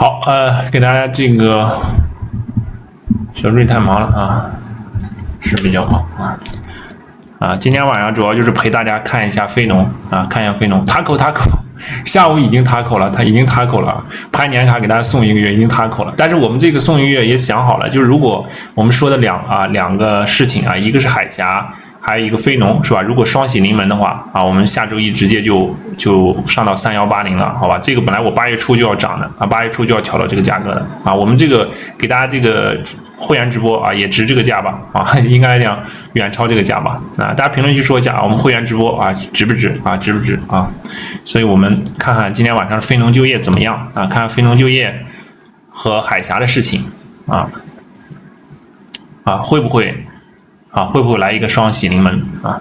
好，给大家这个小瑞太忙了啊，是比较忙今天晚上主要就是陪大家看一下非农看一下非农Taco，下午已经Taco了，他已经Taco了，拍年卡给大家送一个月，已经Taco了。但是我们这个送一个月也想好了，就是如果我们说的两个事情一个是海峡，还有一个非农，是吧？如果双喜临门的话我们下周一直接就上到3180了，好吧？这个本来我8月初就要涨的8月初就要调到这个价格的我们这个给大家这个会员直播也值这个价吧应该来讲远超这个价吧大家评论区说一下我们会员直播值不值值不值所以我们看看今天晚上的非农就业怎么样看看非农就业和海峡的事情会不会来一个双喜临门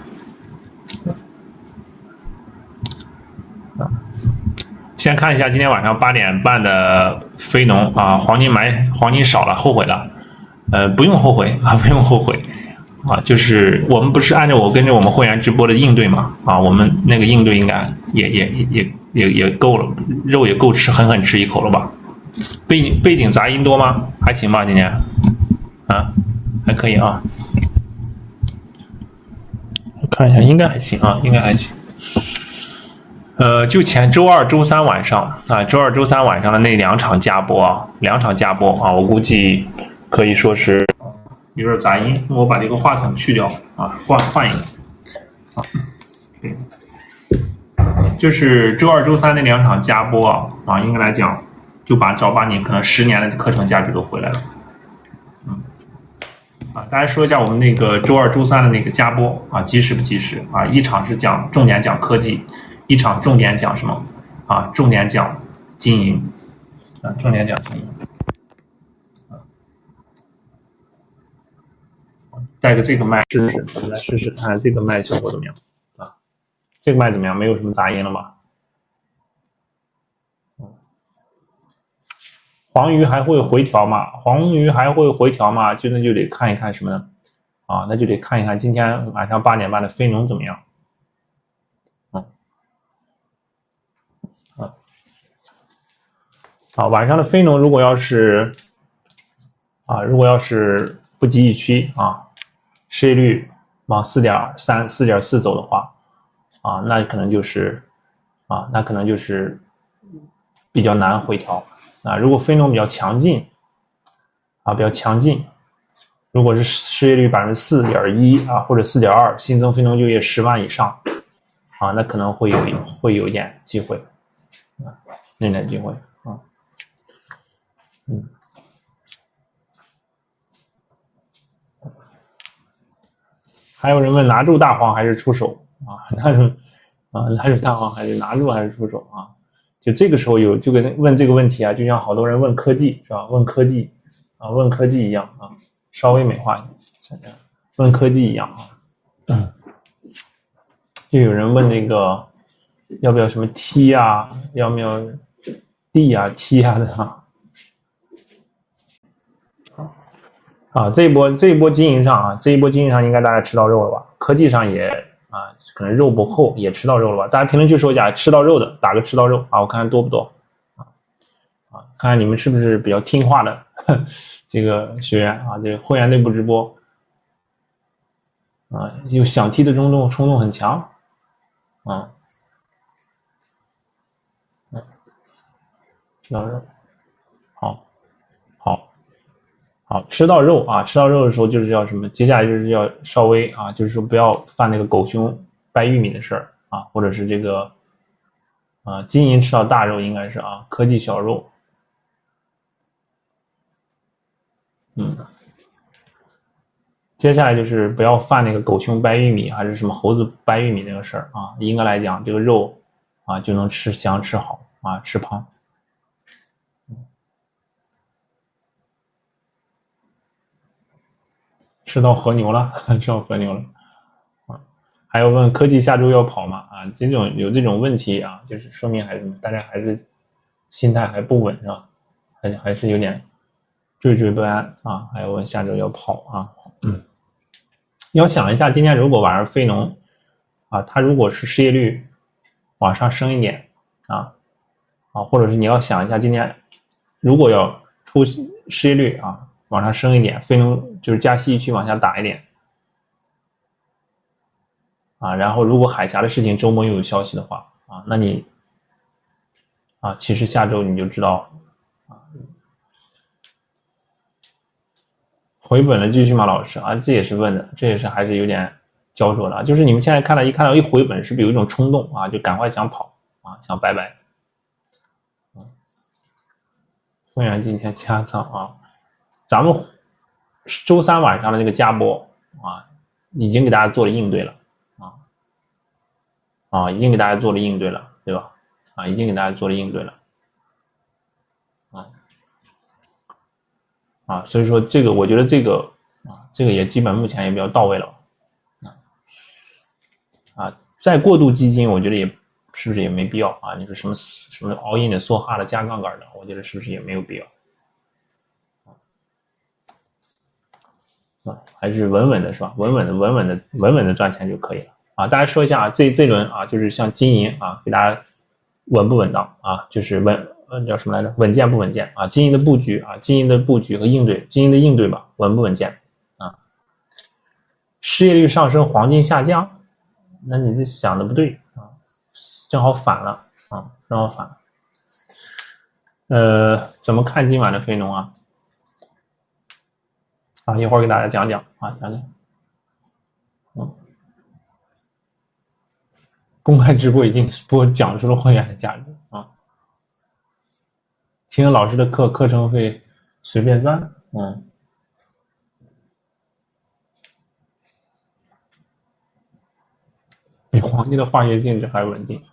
先看一下今天晚上8点半的非农黄金少了，后悔了。不用后悔不用后悔就是我们不是按照我跟着我们会员直播的应对嘛我们那个应对应该也够了，肉也够吃，狠狠吃一口了吧？背景杂音多吗？还行吧，今天还可以看一下，应该还行应该还行。就周二、周三晚上周二、周三晚上的那两场加播我估计可以说是有点杂音，我把这个话筒去掉换一个就是周二、周三那两场加播应该来讲就找把你可能10年的课程价值都回来了。大家说一下我们那个周二、周三的那个加播及时不及时一场是重点讲科技，一场重点讲什么重点讲经营重点讲经营带个这个麦试试，我们来试试看这个麦效果怎么样这个麦怎么样？没有什么杂音了吧？黄鱼还会回调吗？就那就得看一看什么呢那就得看一看今天晚上8点半的非农怎么样晚上的非农如果要是不及预期失业率往 4.4 走的话那可能就是比较难回调如果非农比较强劲如果是失业率 4.1 或者 4.2 新增非农就业10万以上那可能会有一点机会还有人问拿住大黄还是出手拿住大黄还是拿住还是出手就这个时候就跟问这个问题就像好多人问科技是吧？问科技一样稍微美化一下，问科技一样就有人问那个要不要什么 T 要不要 D T 的这一波经营上应该大家吃到肉了吧？科技上也可能肉不厚也吃到肉了吧？大家评论区说一下吃到肉的，打个吃到肉我看看多不多看看你们是不是比较听话的这个学员这个会员内部直播有想踢的冲动很强吃到肉好，吃到肉吃到肉的时候就是要什么？接下来就是要稍微就是说不要犯那个狗熊掰玉米的事儿或者是这个金银吃到大肉应该是科技小肉接下来就是不要犯那个狗熊掰玉米还是什么猴子掰玉米那个事儿应该来讲这个肉就能吃香吃好吃胖吃到和牛了还有问科技下周要跑吗有这种问题就是说明大家还是心态还不稳是吧？还是有点惴惴不安还有问下周要跑你要想一下今天如果晚上非农它如果是失业率往上升一点或者是你要想一下今天如果要出失业率啊往上升一点，非农就是加息预期往下打一点啊，然后如果海峡的事情周末又有消息的话啊，那你啊，其实下周你就知道啊，回本了继续吗？老师啊，这也是问的，这也是还是有点焦灼的，就是你们现在看到一回本，是不是有一种冲动啊，就赶快想跑啊，想拜拜。会员今天加仓啊，咱们周三晚上的那个加播啊，已经给大家做了应对了已经给大家做了应对了，对吧？啊，已经给大家做了应对了所以说这个我觉得这个也基本目前也比较到位了再过度基金，我觉得也是不是也没必要啊？你说什么all in的、梭哈的、加杠杆的，我觉得是不是也没有必要？还是稳稳的是吧？稳稳的赚钱就可以了啊！大家说一下啊，这轮啊，就是像金银啊，给大家稳不稳当啊？就是叫什么来着？稳健不稳健啊？金银的布局啊，金银的布局和应对，金银的应对吧，稳不稳健啊？失业率上升，黄金下降，那你这想的不对啊，正好反了啊，正好反了。怎么看今晚的非农啊？一会儿给大家讲讲啊，讲讲。公开直播已经讲出了会员的价值啊。听老师的课程会随便赚，比黄金的化学性质还稳定。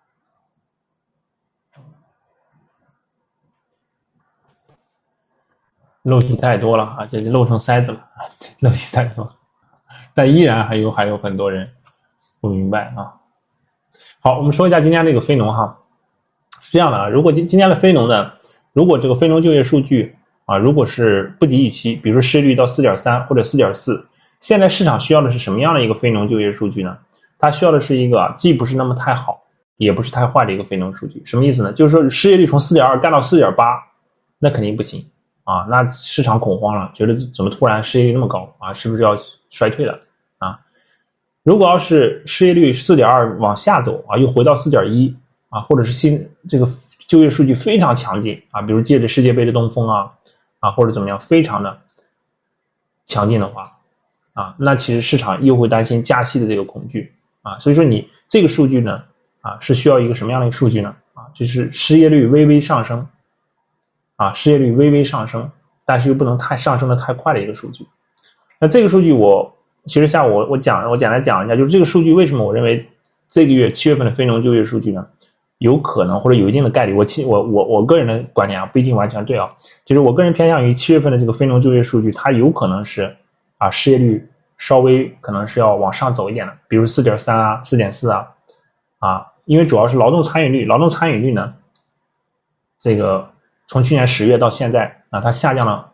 漏题太多了啊，这就漏成塞子了，漏题太多了，但依然还有很多人不明白啊。好，我们说一下今天这个非农哈，是这样的啊，如果今天的非农呢，如果这个非农就业数据啊，如果是不及预期，比如说失业率到 4.3 或者 4.4， 现在市场需要的是什么样的一个非农就业数据呢？它需要的是一个既不是那么太好，也不是太坏的一个非农数据。什么意思呢？就是说失业率从 4.2 干到 4.8， 那肯定不行啊，那市场恐慌了，觉得怎么突然失业率那么高啊，是不是要衰退了啊？如果要是失业率 4.2 往下走啊，又回到 4.1 啊，或者是这个就业数据非常强劲啊，比如借着世界杯的东风或者怎么样，非常的强劲的话啊，那其实市场又会担心加息的这个恐惧啊，所以说你这个数据呢是需要一个什么样的数据呢就是失业率微微上升失业率微微上升，但是又不能太上升的太快的一个数据。那这个数据其实下午我简单讲一下，就是这个数据为什么我认为这个月7月份的非农就业数据呢，有可能或者有一定的概率，我个人的观点不一定完全对就是我个人偏向于7月份的这个非农就业数据，它有可能是失业率稍微可能是要往上走一点的，比如 4.3 4.4因为主要是劳动参与率呢，这个从去年10月到现在它下降了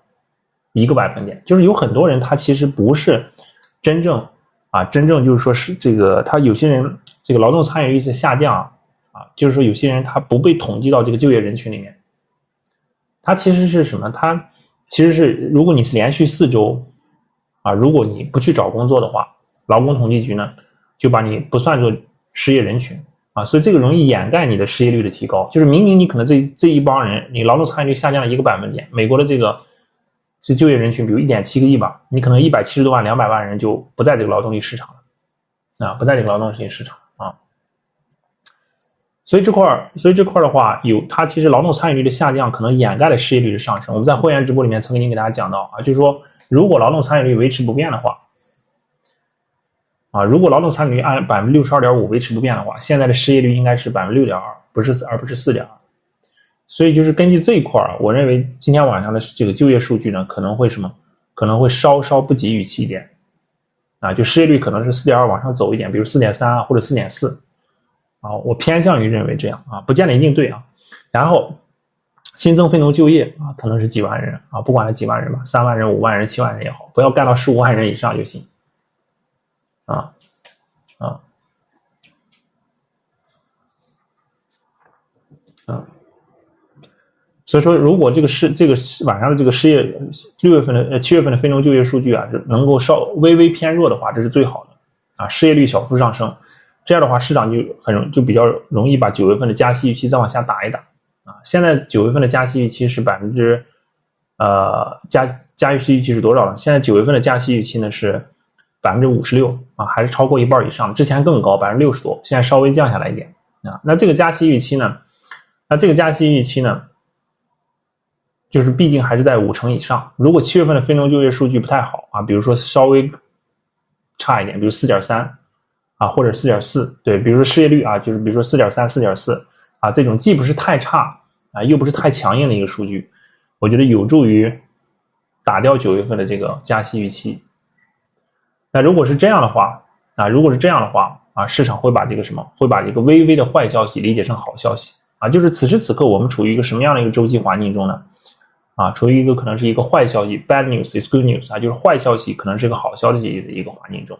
1个百分点，就是有很多人他其实不是真正就是说是这个他有些人这个劳动参与率的下降就是说有些人他不被统计到这个就业人群里面，他其实是什么？他其实是如果你是连续4周如果你不去找工作的话，劳工统计局呢就把你不算作失业人群所以这个容易掩盖你的失业率的提高，就是明明你可能这一帮人你劳动参与率下降了1个百分点，美国的这个是就业人群比如 1.7个亿吧，你可能170多万200万人就不在这个劳动力市场了不在这个劳动力市场所以这块的话它其实劳动参与率的下降可能掩盖了失业率的上升。我们在会员直播里面曾经给大家讲到就是说如果劳动参与率维持不变的话如果劳动参与率按 62.5% 维持不变的话，现在的失业率应该是 6.2%， 而不是 4.2%。所以就是根据这一块我认为今天晚上的这个就业数据呢可能会稍稍不及预期一点就失业率可能是 4.2 往上走一点，比如 4.3 或者 4.4我偏向于认为这样不见得一定对然后新增非农就业可能是几万人不管是几万人吧，3万人、5万人、7万人也好，不要干到15万人以上就行所以说，如果这个晚上的这个7月份的非农就业数据啊，能够微微偏弱的话，这是最好的啊，失业率小幅上升，这样的话市场就比较容易把9月份的加息预期再往下打一打啊。现在9月份的加息预期是加息预期是多少呢？现在9月份的加息预期呢是56%啊，还是超过一半以上，之前更高60%多，现在稍微降下来一点啊。那这个加息预期呢？就是毕竟还是在50%以上。如果7月份的非农就业数据不太好啊，比如说稍微差一点，比如 4.3 啊，或者 4.4， 对，比如说失业率啊，就是比如说 4.3 4.4 啊，这种既不是太差啊，又不是太强硬的一个数据，我觉得有助于打掉9月份的这个加息预期。那如果是这样的话啊，市场会把这个微微的坏消息理解成好消息啊，就是此时此刻我们处于一个什么样的一个周期环境中呢？啊，处于可能是一个坏消息 ，bad news is good news 啊，就是坏消息可能是一个好消息的一个环境中，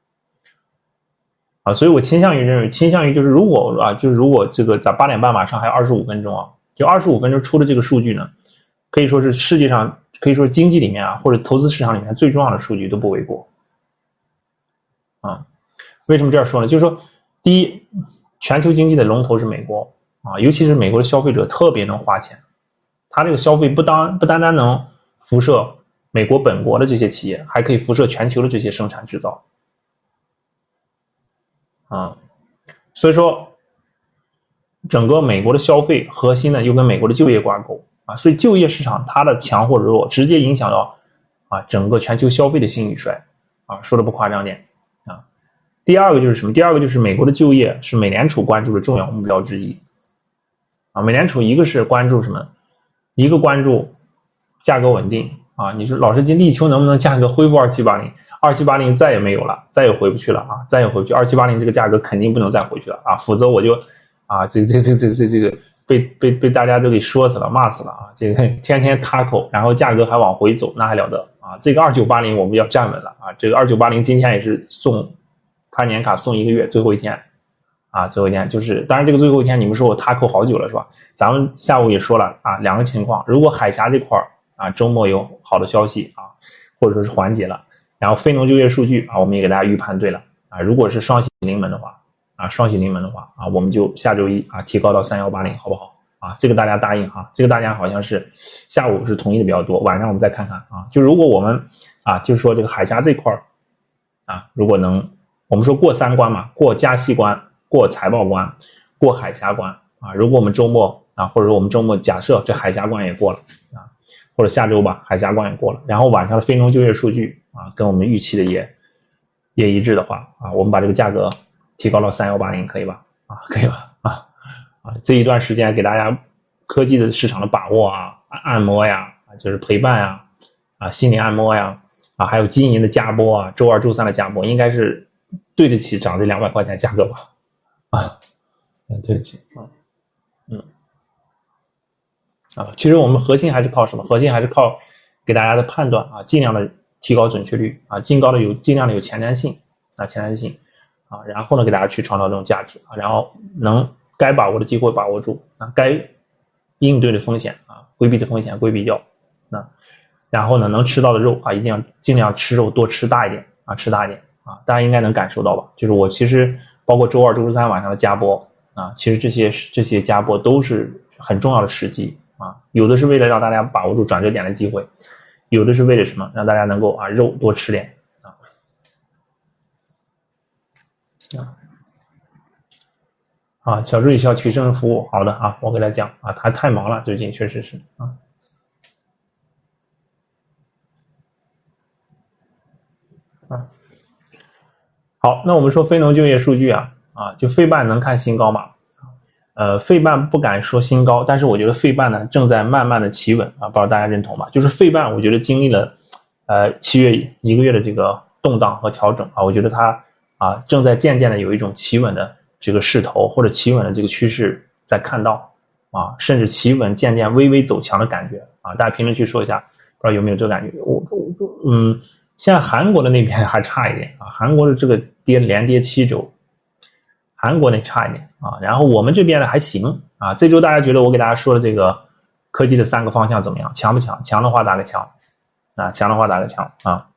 啊，所以我倾向于就是如果这个在8点半马上还有25分钟啊，就25分钟出的这个数据呢，可以说是世界上可以说经济里面啊或者投资市场里面最重要的数据都不为过，啊，为什么这样说呢？就是说，第一，全球经济的龙头是美国啊，尤其是美国的消费者特别能花钱。它这个消费不单单能辐射美国本国的这些企业，还可以辐射全球的这些生产制造，啊，所以说整个美国的消费核心呢又跟美国的就业挂钩啊，所以就业市场它的强或者弱，直接影响到啊整个全球消费的兴与衰啊，说的不夸张点啊。第二个就是什么？第二个就是美国的就业是美联储关注的重要目标之一啊。美联储一个是关注什么？一个关注价格稳定啊，你说老司机立秋能不能价格恢复2780再也没有了，再也回不去了啊，再也回不去2780这个价格肯定不能再回去了啊，否则我就啊这个被大家都给说死了骂死了啊，这个天天 taco 然后价格还往回走，那还了得啊，这个2980我们要站稳了啊，这个2980今天也是送他年卡送1个月最后一天啊，最后一天就是，当然这个最后一天你们说我taco好久了是吧？咱们下午也说了啊，两个情况，如果海峡这块啊周末有好的消息啊，或者说是缓解了，然后非农就业数据啊，我们也给大家预判对了啊，如果是双喜临门的话啊，我们就下周一啊提高到3180，好不好？啊，这个大家答应哈，这个大家好像是下午是同意的比较多，晚上我们再看看啊，就如果我们啊，就是说这个海峡这块啊，如果能我们说过3关嘛，过加息关。过财报关，过海峡关啊！如果我们周末啊，或者说我们周末假设这海峡关也过了啊，或者下周吧，海峡关也过了，然后晚上的非农就业数据啊，跟我们预期的也一致的话啊，我们把这个价格提高到3180，可以吧？啊，可以吧？啊，这一段时间给大家科技的市场的把握啊，按摩呀，就是陪伴呀，啊，心理按摩呀，啊，还有经营的加播啊，周2、周3的加播，应该是对得起涨这200块钱价格吧？啊，对不起啊，其实我们核心还是靠什么？核心还是靠给大家的判断啊，尽量的提高准确率啊，尽量的有前瞻性啊，然后呢给大家去创造这种价值啊，然后能该把握的机会把握住啊，该应对的风险啊，规避的风险规避掉啊，然后呢能吃到的肉啊，一定要尽量吃肉多吃大一点啊，大家应该能感受到吧？就是我其实。包括周2、周3晚上的加播啊，其实这些加播都是很重要的时机啊，有的是为了让大家把握住转折点的机会，有的是为了什么？让大家能够啊肉多吃点啊，小助理需要提升服务，好的啊，我给他讲啊，他太忙了，最近确实是啊。好，那我们说非农就业数据啊，就费半能看新高吗？费半不敢说新高，但是我觉得费半呢正在慢慢的企稳啊，不知道大家认同吧？就是费半，我觉得经历了7月1个月的这个动荡和调整啊，我觉得它啊正在渐渐的有一种企稳的这个势头，或者企稳的这个趋势在看到啊，甚至企稳渐渐微微走强的感觉啊，大家评论区说一下，不知道有没有这个感觉？现在韩国的那边还差一点啊，韩国的这个连跌7周，韩国那差一点啊，然后我们这边呢还行啊。这周大家觉得我给大家说的这个科技的3个方向怎么样？强不强？强的话打个强，啊，强的话打个强啊。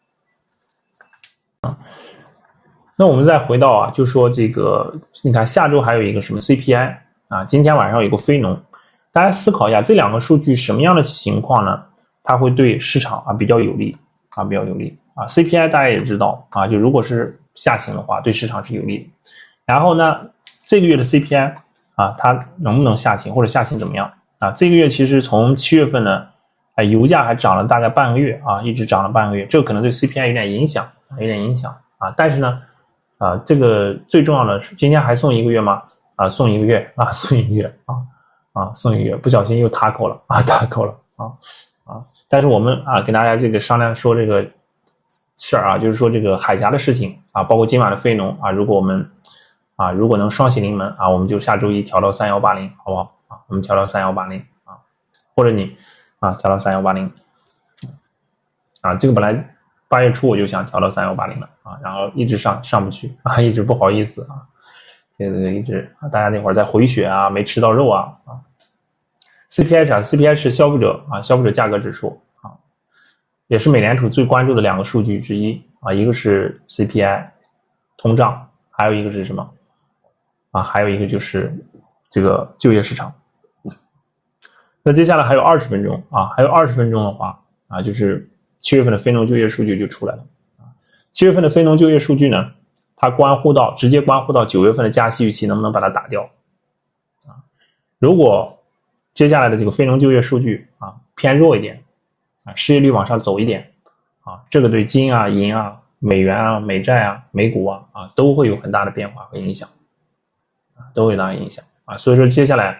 那我们再回到啊，就说这个，你看下周还有一个什么 CPI 啊，今天晚上有个非农，大家思考一下这2个数据什么样的情况呢？它会对市场啊比较有利啊，比较有利啊。CPI 大家也知道啊，就如果是下行的话，对市场是有利的。然后呢，这个月的 CPI 啊，它能不能下行或者下行怎么样啊？这个月其实从7月份呢，油价还涨了大概半个月啊，一直涨了半个月，这个可能对 CPI 有点影响啊。但是呢，这个最重要的是今天还送1个月吗？啊，送1个月啊，送1个月啊，送1个月，不小心又taco了啊，taco了啊。但是我们啊，给大家这个商量说这个事儿啊，就是说这个海峡的事情啊，包括今晚的非农啊，如果我们啊，如果能双喜临门啊，我们就下周一调到3180，好不好啊？我们调到3180啊，或者你啊调到3180啊，这个本来8月初我就想调到3180了啊，然后一直上不去啊，一直不好意思啊，这个一直大家那会儿在回血啊，没吃到肉啊。CPI 啥 ？CPI 是消费者价格指数啊，也是美联储最关注的2个数据之一啊，一个是 CPI 通胀，还有一个是什么啊？还有一个就是这个就业市场。那接下来还有20分钟啊，还有20分钟的话啊，就是7月份的非农就业数据就出来了啊。7月份的非农就业数据呢，它直接关乎到9月份的加息预期能不能把它打掉啊？如果接下来的这个非农就业数据啊偏弱一点啊，失业率往上走一点啊，这个对金啊、银啊、美元啊、美债啊、美股啊都会有很大的变化和影响啊，都会有大的影响啊。所以说接下来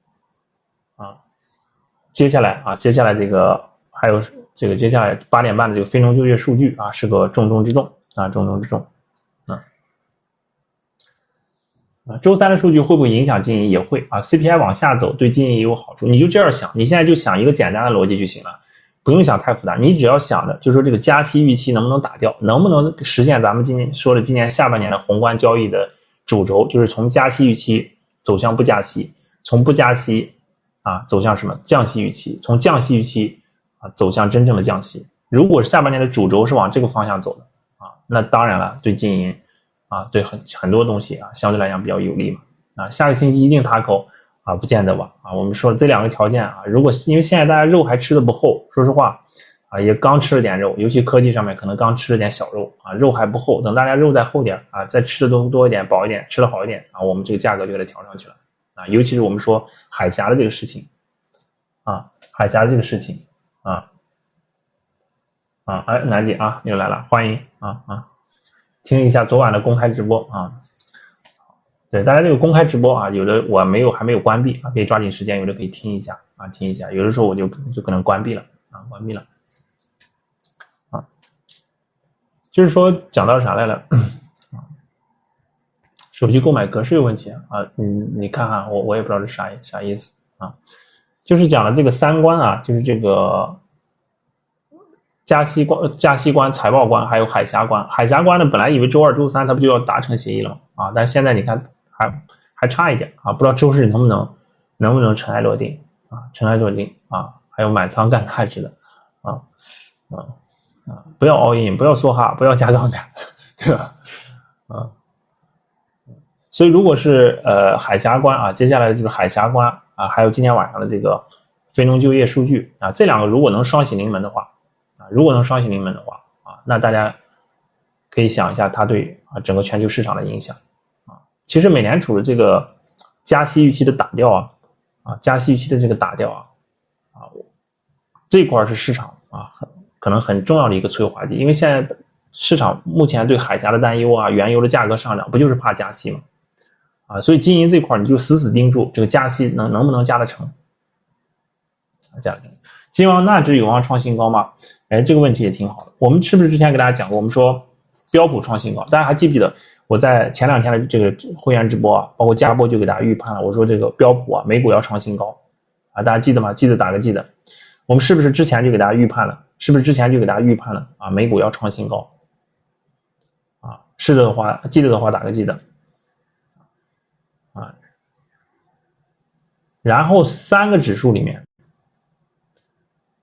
这个还有这个接下来8点半的这个非农就业数据啊，是个重中之重啊，重中之重。周三的数据会不会影响经营？也会啊 ，CPI 往下走对经营也有好处。你就这样想，你现在就想一个简单的逻辑就行了，不用想太复杂。你只要想着，就是说这个加息预期能不能打掉，能不能实现咱们今年说的今年下半年的宏观交易的主轴，就是从加息预期走向不加息，从不加息啊走向什么降息预期，从降息预期啊走向真正的降息。如果下半年的主轴是往这个方向走的啊，那当然了，对经营。啊，对很多东西啊，相对来讲比较有利嘛。啊，下个星期一定taco啊，不见得吧？啊，我们说这2个条件啊，如果因为现在大家肉还吃的不厚，说实话啊，也刚吃了点肉，尤其科技上面可能刚吃了点小肉啊，肉还不厚。等大家肉再厚点啊，再吃的多一点，饱一点，吃的好一点啊，我们这个价格就给它调上去了啊。尤其是我们说海峡的这个事情啊，哎，楠姐啊，又来了，欢迎啊。听一下昨晚的公开直播啊，对大家这个公开直播啊，有的我还没有关闭啊，可以抓紧时间，有的可以听一下啊，有的时候我就可能关闭了啊，就是说讲到啥来了手机购买格式有问题啊，你看看我也不知道是啥意思啊，就是讲了这个3关啊，就是这个。加息关、财报关，还有海峡关。海峡关呢，本来以为周2、周3它不就要达成协议了吗？啊，但是现在你看还差一点啊，不知道周日能不能尘埃落定啊？还有满仓干价值的不要 all in， 不要梭哈，不要加杠杆，对吧？所以如果是海峡关啊，接下来就是海峡关啊，还有今天晚上的这个非农就业数据啊，这2个如果能双喜临门的话。那大家可以想一下它对整个全球市场的影响啊。其实美联储的这个加息预期的打掉加息预期的这个打掉这块是市场可能很重要的一个催化剂，因为现在市场目前对海峡的担忧原油的价格上涨，不就是怕加息吗？所以经营这块你就死盯住这个加息能不能加得成金王纳指有望创新高吗？这个问题也挺好的。我们是不是之前给大家讲过？我们说标普创新高，大家还记不记得？我在前2天的这个会员直播包括加播就给大家预判了。我说这个标普美股要创新高大家记得吗？记得打个记得。我们是不是之前就给大家预判了？美股要创新高是的话，记得的话打个记得然后3个指数里面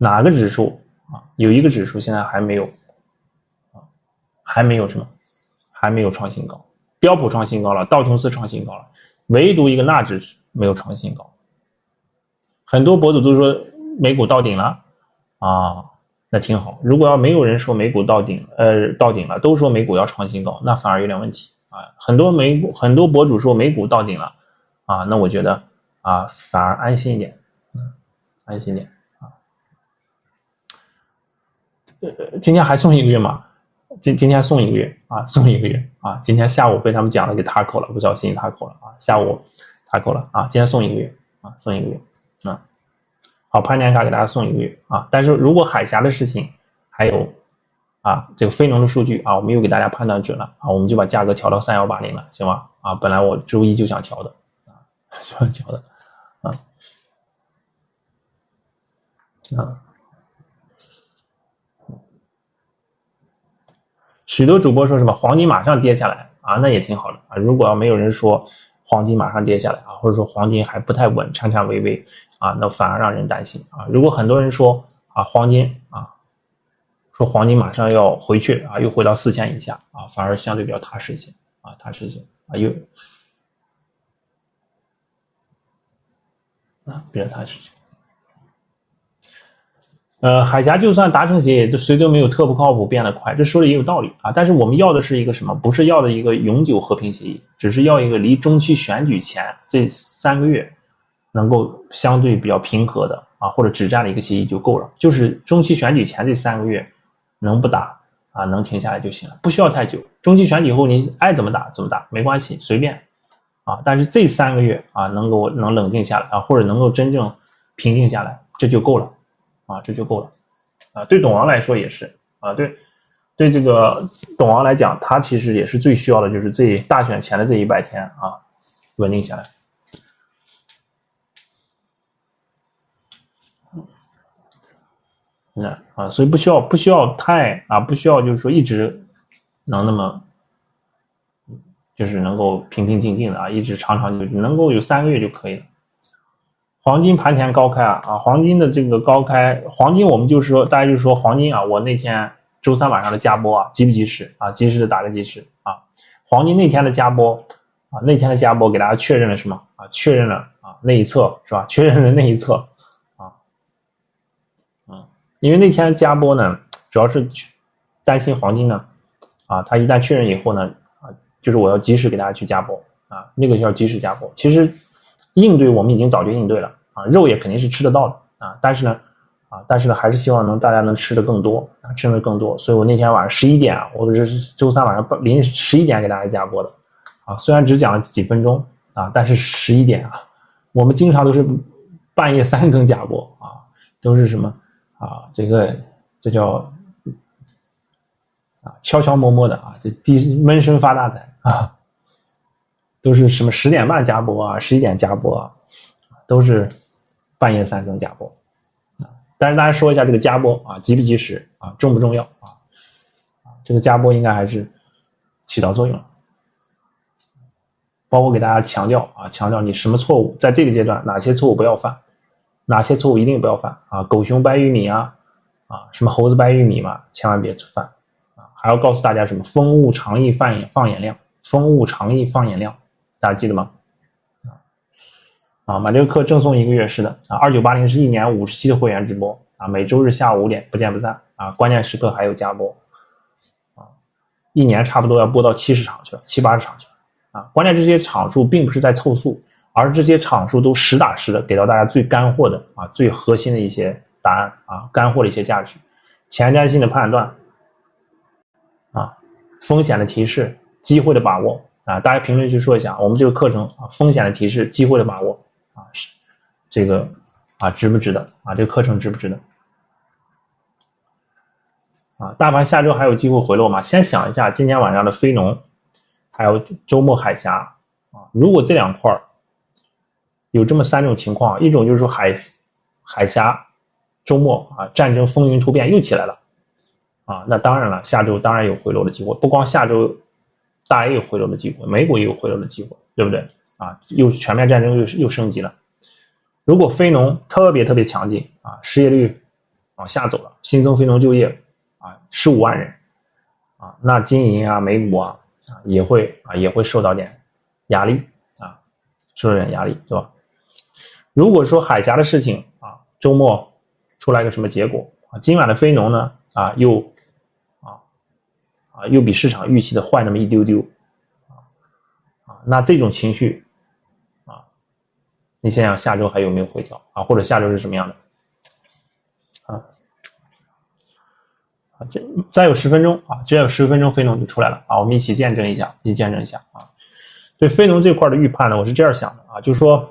哪个指数啊？有一个指数现在还没有还没有什么，还没有创新高。标普创新高了，道琼斯创新高了，唯独一个纳指没有创新高。很多博主都说美股到顶了啊，那挺好。如果要没有人说美股到顶了，都说美股要创新高，那反而有点问题啊。很多博主说美股到顶了啊，那我觉得啊，反而安心一点，安心一点啊。今天还送一个月吗？今天送一个月啊，送一个月啊！今天下午被他们讲了给他扣了，不小心他扣了啊！下午他扣了啊！今天送一个月啊，送一个月啊！好，盘点卡给大家送一个月啊！但是如果海峡的事情还有啊这个非农的数据啊，我们又给大家判断准了啊，我们就把价格调到3180了，行吧？啊，本来我周一就想调的啊，就想调的啊。许多主播说什么黄金马上跌下来啊，那也挺好的啊。如果要没有人说黄金马上跌下来啊，或者说黄金还不太稳，颤颤巍巍啊，那反而让人担心啊。如果很多人说啊黄金啊，说黄金马上要回去啊，又回到4000以下啊，反而相对比较踏实一些啊，踏实一些啊，又比较踏实一些。海峡就算达成协议，谁都没有特不靠谱变得快，这说的也有道理啊。但是我们要的是一个什么？不是要的一个永久和平协议，只是要一个离中期选举前这3个月能够相对比较平和的啊，或者止战的一个协议就够了。就是中期选举前这3个月能不打啊，能停下来就行了，不需要太久。中期选举以后你爱怎么打怎么打没关系，随便啊。但是这3个月啊，能冷静下来啊，或者能够真正平静下来，这就够了。啊，这就够了，啊，对董王来说也是啊，对这个董王来讲，他其实也是最需要的，就是这大选前的这100天啊，稳定下来。啊，所以不需要就是说一直能那么，就是能够平平静静的啊，一直长就能够有3个月就可以了。黄金盘前高开啊，黄金的这个高开，黄金我们就是说，大家就说黄金啊，我那天周3晚上的加播啊，及不及时啊？及时的打个及时啊。黄金那天的加播啊，那天的加播给大家确认了什么啊？确认了啊那一侧是吧？确认了那一侧啊，因为那天加播呢，主要是担心黄金呢啊，它一旦确认以后呢啊，就是我要及时给大家去加播啊，那个叫及时加播，其实。应对我们已经早就应对了啊，肉也肯定是吃得到的啊，但是呢，还是希望大家能吃得更多啊，吃得更多。所以我那天晚上11点啊，我是周3晚上临11点给大家加播的啊，虽然只讲了几分钟啊，但是11点啊，我们经常都是半夜3更加播啊，都是什么啊，这叫啊悄悄摸摸的啊，这闷声发大财啊。都是什么10点半加播啊，11点加播啊，都是半夜3更加播啊。但是大家说一下这个加播啊，及不及时啊，重不重要啊？这个加播应该还是起到作用了。包括给大家强调你什么错误，在这个阶段哪些错误不要犯，哪些错误一定不要犯啊？狗熊掰玉米啊，什么猴子掰玉米嘛，千万别犯啊！还要告诉大家什么风物长溢放眼量，风物长溢放眼量。大家记得吗？啊，买这个课赠送1个月，是的啊，2980是1年50期的会员直播啊，每周日下午5点不见不散啊，关键时刻还有加播啊，1年差不多要播到70场去了，70、80场去了啊，关键这些场数并不是在凑数，而这些场数都实打实的给到大家最干货的啊，最核心的一些答案啊，干货的一些价值，前瞻性的判断啊，风险的提示，机会的把握。啊，大家评论区说一下，我们这个课程啊，风险的提示，机会的把握啊，是这个啊，值不值得啊？这个课程值不值得？啊，大盘下周还有机会回落吗？先想一下今天晚上的非农，还有周末海峡啊，如果这2块有这么3种情况，一种就是说海峡周末啊，战争风云突变又起来了啊，那当然了，下周当然有回落的机会，不光下周。大 A 有回落的机会，美股也有回落的机会，对不对啊？又全面战争又升级了。如果非农特别强劲啊，失业率往下走了，新增非农就业15万人那金银美股也会受到点压力受到点压力，对吧？如果说海峡的事情周末出来个什么结果今晚的非农呢又比市场预期的坏那么一丢丢那这种情绪你想想下周还有没有回调或者下周是什么样的再有10分钟只要有10分钟非农就出来了我们一起见证一下对非农这块的预判呢，我是这样想的就是说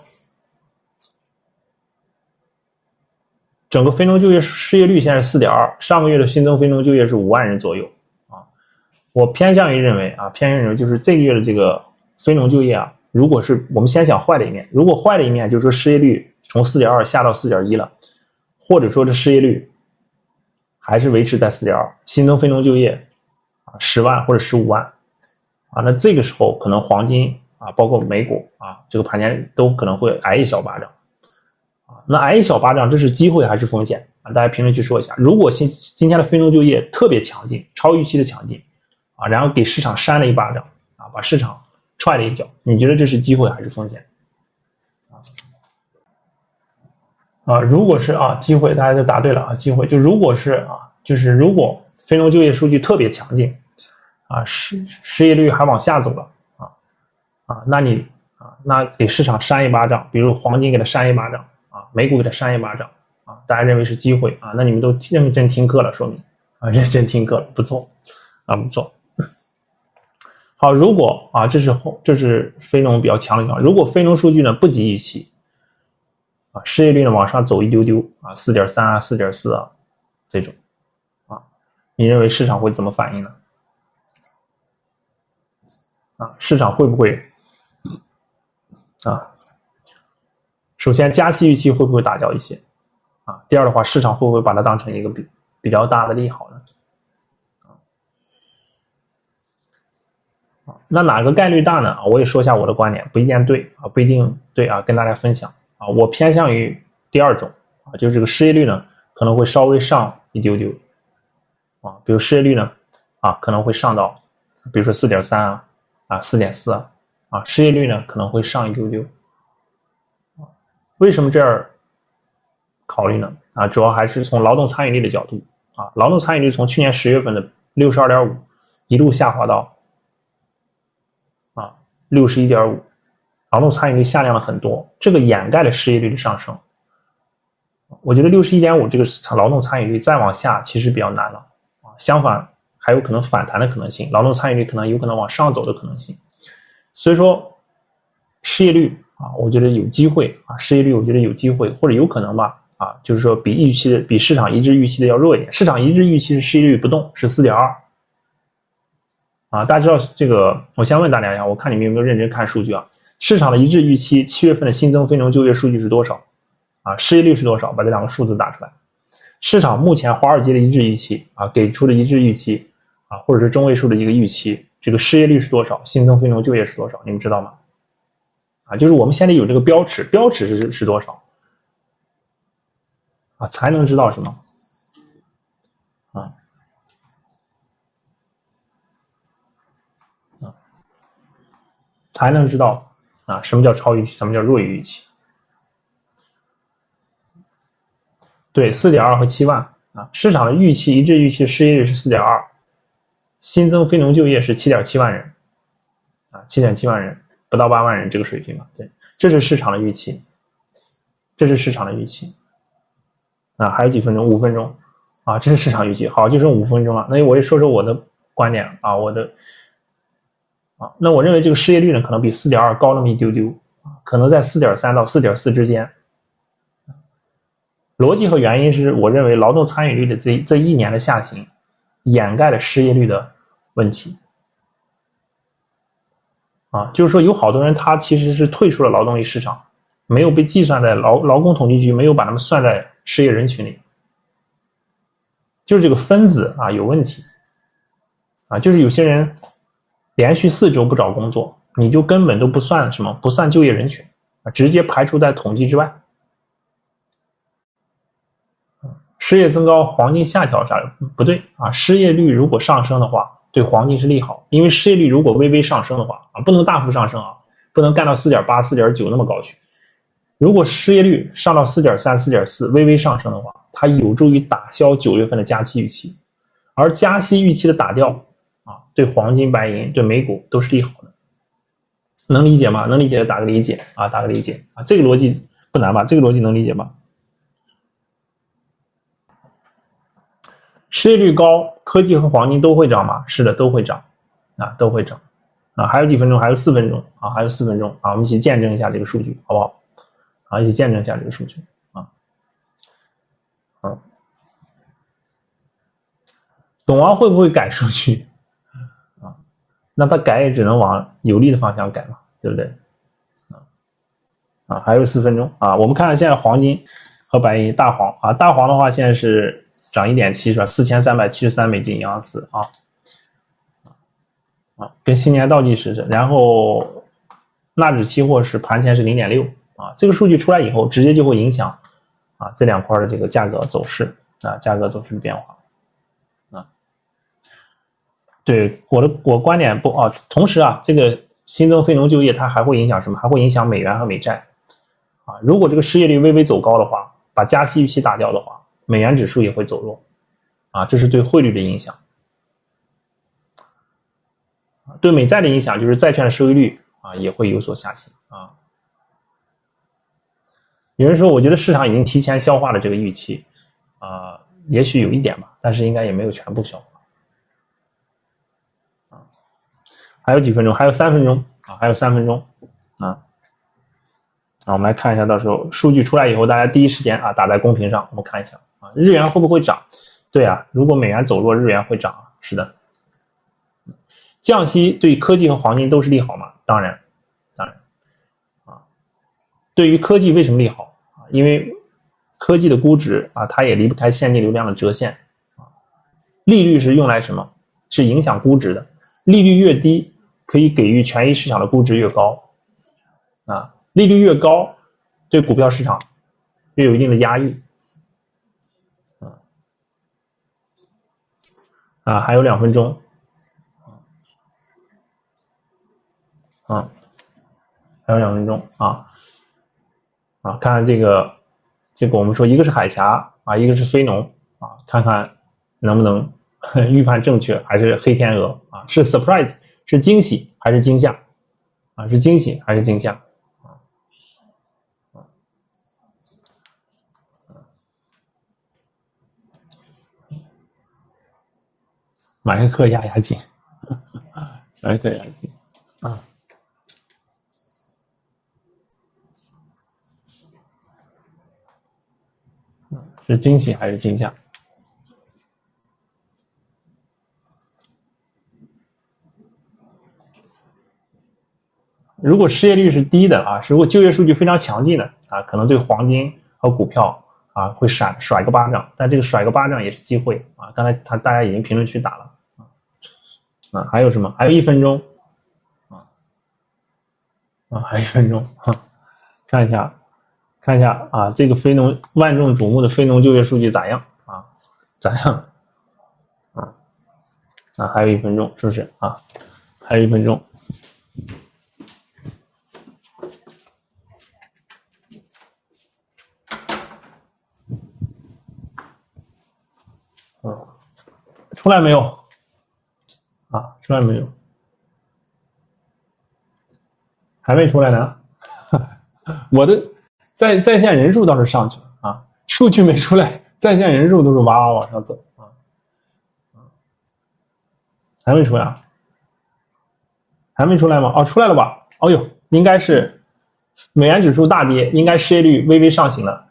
整个非农就业失业率现在是 4.2%， 上个月的新增非农就业是5万人左右我偏向于认为就是这个月的这个非农就业如果是我们先想坏的一面，如果坏的一面就是说失业率从 4.2 下到 4.1 了，或者说这失业率还是维持在 4.2， 新增非农就业10万或者15万那这个时候可能黄金包括美股这个盘前都可能会挨一小巴掌那挨一小巴掌这是机会还是风险大家评论区说一下。如果今天的非农就业特别强劲，超预期的强劲然后给市场扇了一巴掌把市场踹了一脚，你觉得这是机会还是风险如果是机会，大家就答对了机会就如果是就是如果非农就业数据特别强劲失业率还往下走了那你那给市场扇一巴掌，比如黄金给它扇一巴掌美股给它扇一巴掌大家认为是机会那你们都认真听课了，说明认真听课了，不错不错。好，如果这是非农比较强的地方，如果非农数据呢不及预期失业率呢往上走一丢丢4.3 4.4这种你认为市场会怎么反应呢市场会不会首先加息预期会不会打掉一些第二的话市场会不会把它当成一个比较大的利好呢那哪个概率大呢我也说一下我的观点，不一定对不一定对跟大家分享我偏向于第二种就是这个失业率呢可能会稍微上一丢丢比如失业率呢可能会上到比如说 4.3 4.4 失业率呢可能会上一丢丢为什么这样考虑呢主要还是从劳动参与率的角度劳动参与率从去年10月份的 62.5 一路下滑到61.5， 劳动参与率下降了很多，这个掩盖了失业率的上升。我觉得 61.5 这个劳动参与率再往下其实比较难了相反还有可能反弹的可能性，劳动参与率有可能往上走的可能性。所以说失业率我觉得有机会失业率我觉得有机会或者有可能吧就是说比市场一致预期的要弱一点。市场一致预期是失业率不动是 4.2大家知道这个，我先问大家一下，我看你们有没有认真看数据市场的一致预期7月份的新增非农就业数据是多少失业率是多少？把这两个数字打出来。市场目前华尔街的一致预期给出的一致预期或者是中位数的一个预期，这个失业率是多少？新增非农就业是多少？你们知道吗？就是我们现在有这个标尺是多少才能知道什么才能知道什么叫超预期，什么叫弱于预期。对 4.2 和7万市场的预期一致预期失业率是 4.2， 新增非农就业是 7.7 万人7.7 万人不到8万人这个水平对，这是市场的预期，这是市场的预期还有几分钟？5分钟这是市场预期。好，就剩5分钟了，那我也说说我的观点那我认为这个失业率呢可能比 4.2 高那么一丢丢可能在 4.3 到 4.4 之间。逻辑和原因是我认为劳动参与率的这一年的下行掩盖了失业率的问题就是说有好多人他其实是退出了劳动力市场，没有被计算在劳工统计局没有把他们算在失业人群里，就是这个分子有问题就是有些人连续4周不找工作，你就根本都不算什么，不算就业人群直接排除在统计之外。 失业增高，黄金下调啥的不对啊。失业率如果上升的话，对黄金是利好，因为失业率如果微微上升的话啊，不能大幅上升啊，不能干到 4.8 4.9 那么高去。如果失业率上到 4.3 4.4 微微上升的话，它有助于打消9月份的加息预期，而加息预期的打掉啊，对黄金白银对美股都是利好的。能理解吗？能理解的打个理解啊，打个理解啊，这个逻辑不难吧？这个逻辑能理解吧？失业率高，科技和黄金都会涨吗？是的，都会涨啊，都会涨啊。还有几分钟？还有4分钟啊，还有4分钟啊，我们一起见证一下这个数据，好不好？啊，一起见证一下这个数据啊。董王会不会改数据啊？那他改也只能往有利的方向改嘛，对不对？啊，还有4分钟啊，我们看看现在黄金和白银，大黄啊，大黄的话现在是涨 1.7 是吧？4373美金一盎司啊，跟新年倒计时是，然后纳指期货是盘前是 0.6 啊，这个数据出来以后，直接就会影响啊这两块的这个价格走势啊，价格走势的变化啊。对，我观点不啊，同时啊，这个新增非农就业它还会影响什么？还会影响美元和美债啊。如果这个失业率微微走高的话，把加息预期打掉的话，美元指数也会走弱啊，这是对汇率的影响。对美债的影响就是债券的收益率啊也会有所下行啊。有人说，我觉得市场已经提前消化了这个预期啊，也许有一点吧，但是应该也没有全部消化啊。还有几分钟？还有3分钟啊，还有3分钟啊。我们来看一下，到时候数据出来以后，大家第一时间啊打在公屏上，我们看一下啊，日元会不会涨？对啊，如果美元走弱，日元会涨，是的。降息对科技和黄金都是利好吗？当然啊。对于科技为什么利好啊？因为科技的估值啊，它也离不开现金流量的折现啊。利率是用来什么？是影响估值的。利率越低，可以给予权益市场的估值越高啊。利率越高，对股票市场越有一定的压抑啊。还有2分钟。还有2分钟啊！看看这个我们说一个是海峡啊，一个是非农啊，看看能不能预判正确，还是黑天鹅啊？是 surprise 是惊喜还是惊吓啊？是惊喜还是惊吓马赛克压惊，马赛克压惊啊！是惊喜还是惊吓？如果失业率是低的啊，如果就业数据非常强劲的啊，可能对黄金和股票啊会甩个巴掌，但这个甩个巴掌也是机会啊。刚才大家已经评论区打了啊，还有什么？还有1分钟还有1分钟看一下啊，这个非农万众瞩目的非农就业数据咋样啊？还有1分钟，是不是啊？还有1分钟。出来没有？啊，出来没有？还没出来呢。我的在线人数倒是上去了啊，数据没出来，在线人数都是哇哇往上走啊。还没出来？还没出来吗？哦，出来了吧？哦呦，应该是美元指数大跌，应该失业率微微上行了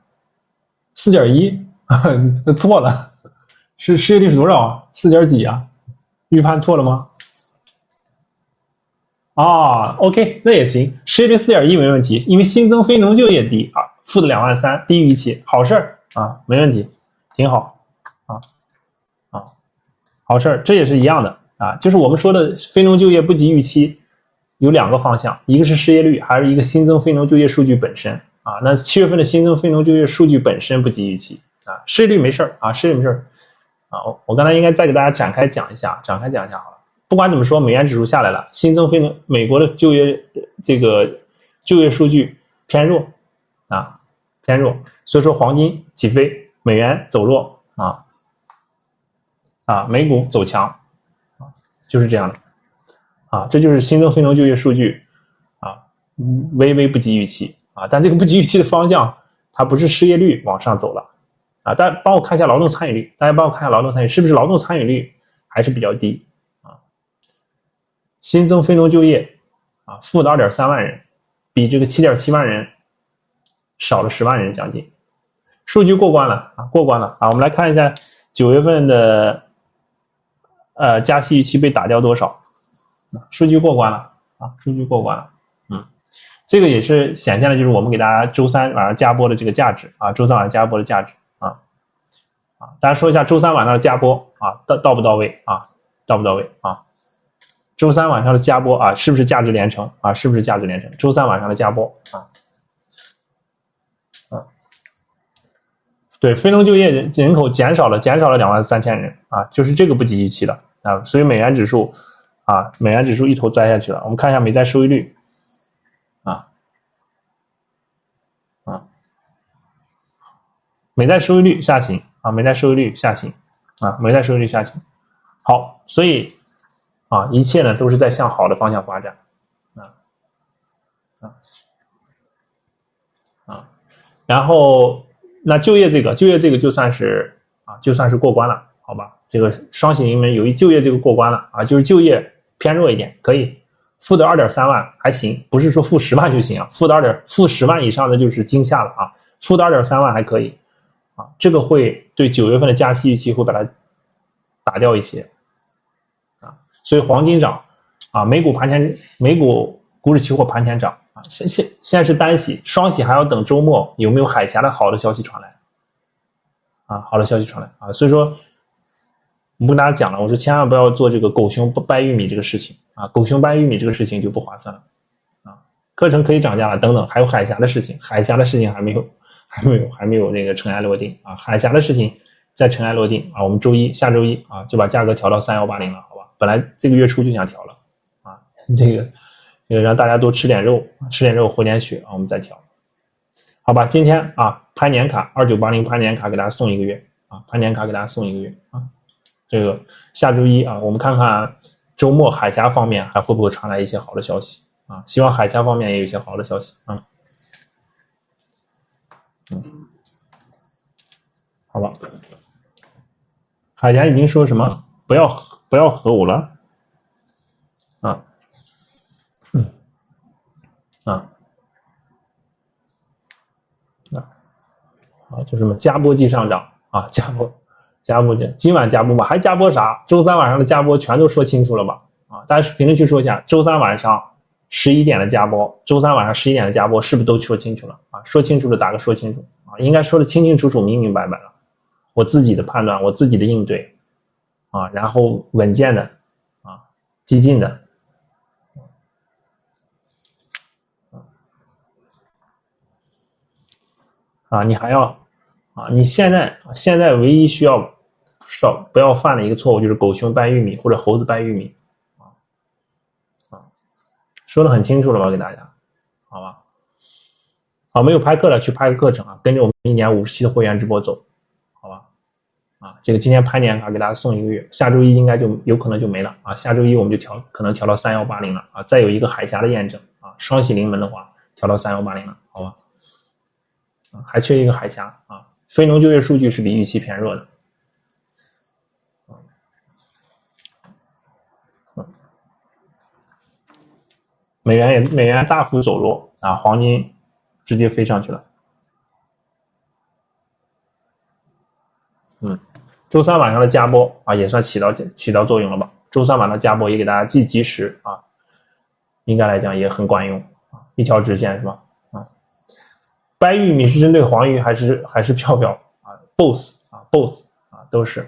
4.1 错了，是失业率是多少啊？4点几啊？预判错了吗？OK， 那也行，失业率 4.1 没问题，因为新增非农就业低啊，负的23000，低于预期，好事儿啊，没问题，挺好好事儿，这也是一样的啊，就是我们说的非农就业不及预期，有2个方向，一个是失业率，还是一个新增非农就业数据本身啊。那7月份的新增非农就业数据本身不及预期啊，失业率没事儿啊，失业率没事儿啊。我刚才应该再给大家展开讲一下好了。不管怎么说，美元指数下来了，新增非农，美国的就业数据偏弱啊，偏弱，所以说黄金起飞，美元走弱美股走强啊，就是这样的啊，这就是新增非农就业数据啊，微微不及预期啊，但这个不及预期的方向，它不是失业率往上走了啊，大家帮我看一下劳动参与率，是不是劳动参与率还是比较低啊？新增非农就业啊，负的2.3万人，比这个7.7万人少了10万人将近，数据过关了啊！我们来看一下9月份的加息预期被打掉多少，数据过关了啊，这个也是显现了就是我们给大家周三晚上加播的这个价值啊，大家说一下周三晚上的加播啊到不到位啊？周三晚上的加播啊，是不是价值连城啊？周三晚上的加播对，非农就业人口减少了23000人啊，就是这个不及预期的啊，所以美元指数一头栽下去了。我们看一下美债收益率美债收益率下行。好，所以一切呢都是在向好的方向发展然后那就业这个就算是过关了，好吧？这个双喜临门，由于就业这个过关了啊，就是就业偏弱一点，可以负的2.3万还行，不是说负10万就行啊，负10万以上的就是惊吓了啊，负的2.3万还可以啊，这个会对9月份的加息预期会把它打掉一些啊，所以黄金涨啊，美股股指期货盘前涨啊，现在是单喜，双喜还要等周末有没有海峡的好的消息传来啊，所以说我跟大家讲了，我说千万不要做这个狗熊掰玉米这个事情啊，狗熊掰玉米这个事情就不划算了啊，课程可以涨价了等等，还有海峡的事情还没有那个尘埃落定啊，海峡的事情在尘埃落定啊，我们下周一啊就把价格调到3180了，好吧？本来这个月初就想调了啊，这个让大家多吃点肉回点血啊，我们再调，好吧？今天啊拍年卡2980拍年卡给大家送一个月啊，这个下周一啊，我们看看周末海峡方面还会不会传来一些好的消息啊？希望海峡方面也有一些好的消息啊。好吧，海峡已经说什么不要核武了就什么加播即上涨啊，加播今晚加播吧，还加播啥？周三晚上的加播全都说清楚了吧？啊，大家评论区说一下，周三晚上11点的加播是不是都说清楚了啊？说清楚的打个说清楚啊，应该说的清清楚楚、明明白白了。我自己的判断，我自己的应对啊，然后稳健的啊，激进的啊，你还要啊，你现在唯一需要不要犯的一个错误就是狗熊掰玉米或者猴子掰玉米说的很清楚了吧，给大家，好吧？好，没有拍课的去拍个课程啊，跟着我们1年50期的会员直播走，好吧？啊，这个今天拍年卡给大家送1个月，下周一应该就有可能就没了啊，下周一我们就可能调到3180了啊，再有一个海峡的验证啊，双喜临门的话调到3180了，好吧？还缺一个海峡啊，非农就业数据是比预期偏弱的。美元大幅走弱啊，黄金直接飞上去了。周三晚上的加播啊，也算起到作用了吧？周三晚上加播也给大家既及时啊，应该来讲也很管用啊，一条直线是吧？啊，掰玉米是针对黄鱼还是票啊 ？both 啊都是。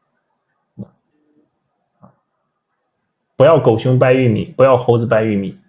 不要狗熊掰玉米，不要猴子掰玉米。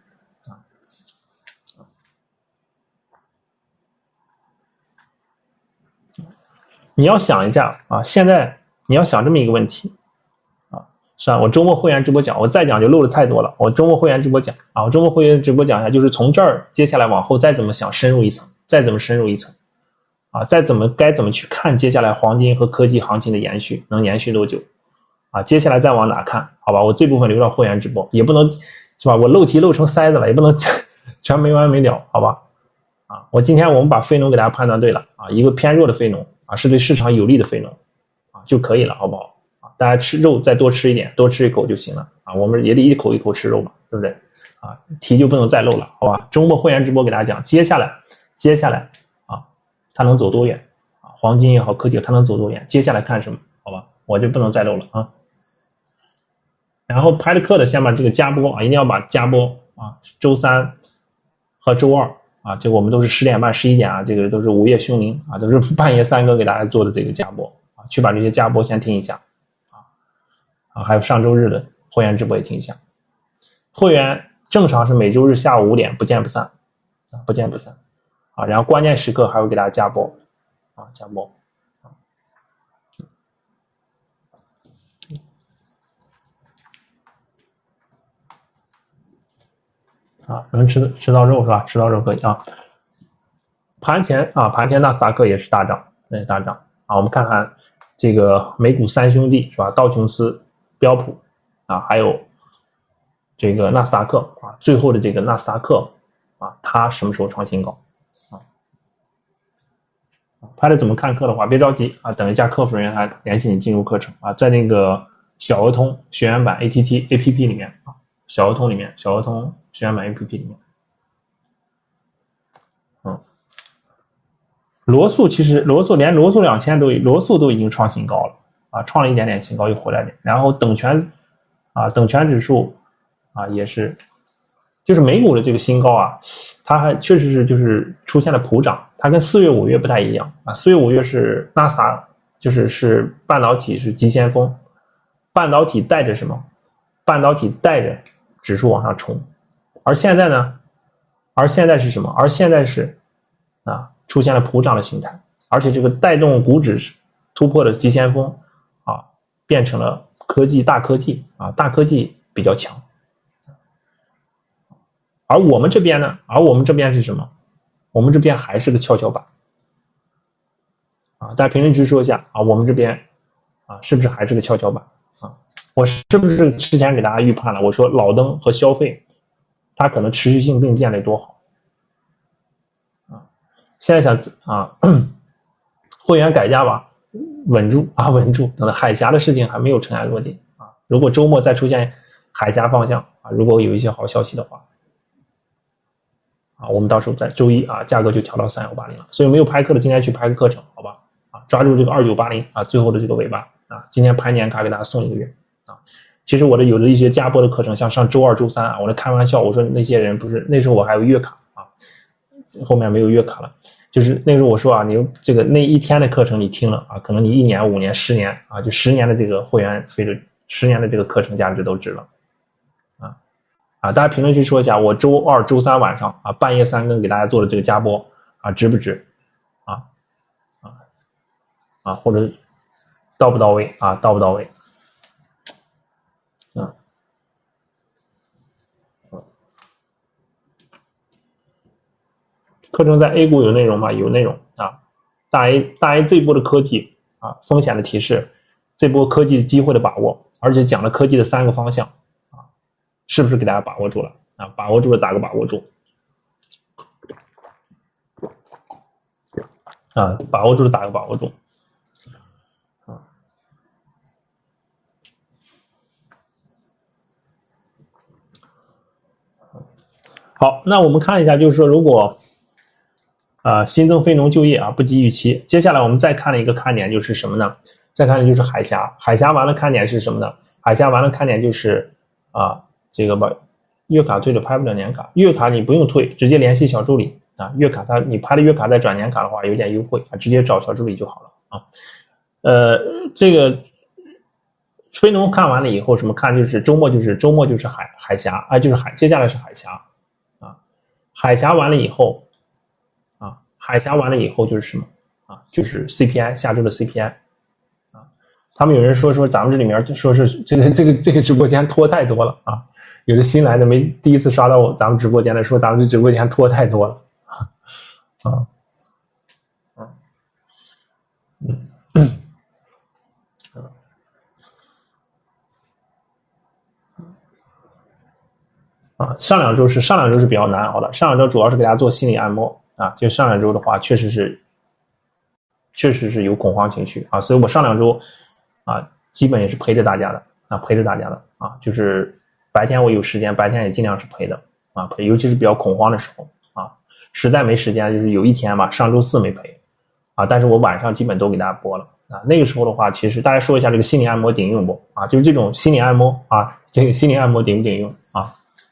你要想一下啊，现在你要想这么一个问题啊，是吧？我周末会员直播讲，我再讲就漏的太多了。我周末会员直播讲啊，我周末会员直播讲一下，就是从这儿接下来往后再怎么想深入一层，再怎么深入一层啊，该怎么去看接下来黄金和科技行情的延续，能延续多久啊？接下来再往哪看？好吧，我这部分留到会员直播，也不能是吧？我漏题漏成筛子了，也不能全没完没了，好吧？啊，我们把非农给大家判断对了啊，一个偏弱的非农啊，是对市场有利的非农啊就可以了，好不好？啊，大家吃肉再多吃一点，多吃一口就行了啊，我们也得一口一口吃肉嘛，对不对？啊，题就不能再漏了，好吧？周末会员直播给大家讲，接下来啊，它能走多远啊？黄金也好，科技它能走多远？接下来看什么？好吧，我就不能再漏了啊。然后拍的课的先把这个加播啊，一定要把加播啊，周三和周二。啊，这个我们都是10点半、11点啊，这个都是午夜凶铃啊，都是半夜3更给大家做的这个加播啊，去把这些加播先听一下啊，还有上周日的会员直播也听一下。会员正常是每周日下午5点不见不散啊，不见不散啊，然后关键时刻还会给大家加播啊，加播啊，能吃到肉是吧？吃到肉可以啊。盘前纳斯达克也是大涨，啊。我们看看这个美股三兄弟是吧？道琼斯、标普啊，还有这个纳斯达克啊。最后的这个纳斯达克啊，它什么时候创新高啊？拍的怎么看课的话，别着急啊，等一下客服人员来联系你进入课程啊，在那个小鹅通学员版 ATT APP 里面啊，小鹅通学员版 APP 里面，罗素连罗素2000都已经创新高了啊，创了一点点新高又回来点，然后等权指数啊也是，就是美股的这个新高啊，它还确实是就是出现了普涨，它跟4月5月不太一样啊，4月5月是纳斯达是半导体是急先锋，半导体带着什么？半导体带着指数往上冲，而现在呢？而现在是什么？而现在是啊，出现了普涨的形态，而且这个带动股指突破的急先锋啊，变成了大科技啊，大科技比较强。而我们这边呢？是什么？我们这边还是个跷跷板啊！大家评论区说一下啊，我们这边啊，是不是还是个跷跷板啊？我是不是之前给大家预判了？我说老登和消费，它可能持续性并不见得多好啊。现在想啊，会员改价吧，稳住，等海峡的事情还没有尘埃落定啊。如果周末再出现海峡方向啊，如果有一些好消息的话啊，我们到时候在周一啊，价格就调到3180了。所以没有拍课的，今天去拍个课程，好吧？啊，抓住这个2980啊，最后的这个尾巴啊，今天拍年卡给大家送1个月啊。其实有的一些加播的课程，像上周二、周三啊，我在开玩笑，我说那些人不是那时候我还有月卡啊，后面没有月卡了，就是那时候我说啊，你这个那一天的课程你听了啊，可能你1年、5年、10年啊，就10年的这个会员费的10年的这个课程价值都值了啊！大家评论区说一下，我周二、周三晚上啊半夜3更给大家做的这个加播啊值不值啊？或者到不到位啊？到不到位？课程在 A 股有内容吗？有内容啊。大 A 这波的科技啊，风险的提示，这波科技机会的把握，而且讲了科技的3个方向啊，是不是给大家把握住了啊？把握住了打个把握住啊，把握住了打个把握住啊。好，那我们看一下，就是说如果新增非农就业啊不及预期，接下来我们再看了一个看点就是什么呢？再看的就是海峡，海峡完了看点是什么呢？海峡完了看点就是这个把月卡退了拍不了年卡，月卡你不用退，直接联系小助理啊，月卡你拍了月卡再转年卡的话有点优惠啊，直接找小助理就好了啊。这个非农看完了以后，什么看就是周末就是海峡啊，就是接下来是海峡啊，海峡完了以后就是什么啊，就是 CPI 下周的 CPI 啊。他们有人说咱们这里面说是这个直播间拖太多了啊，有的新来的没第一次刷到咱们直播间的说咱们这直播间拖太多了啊。上两周是比较难熬的，上两周主要是给大家做心理按摩啊，就上两周的话确实是有恐慌情绪啊，所以我上两周啊基本也是陪着大家的啊，就是白天我有时间，白天也尽量是陪的啊，陪，尤其是比较恐慌的时候啊，实在没时间就是有一天吧，上周四没陪啊，但是我晚上基本都给大家播了啊，那个时候的话，其实大家说一下这个心理按摩顶用不啊？就是这种心理按摩啊，这个心理按摩顶不顶用啊？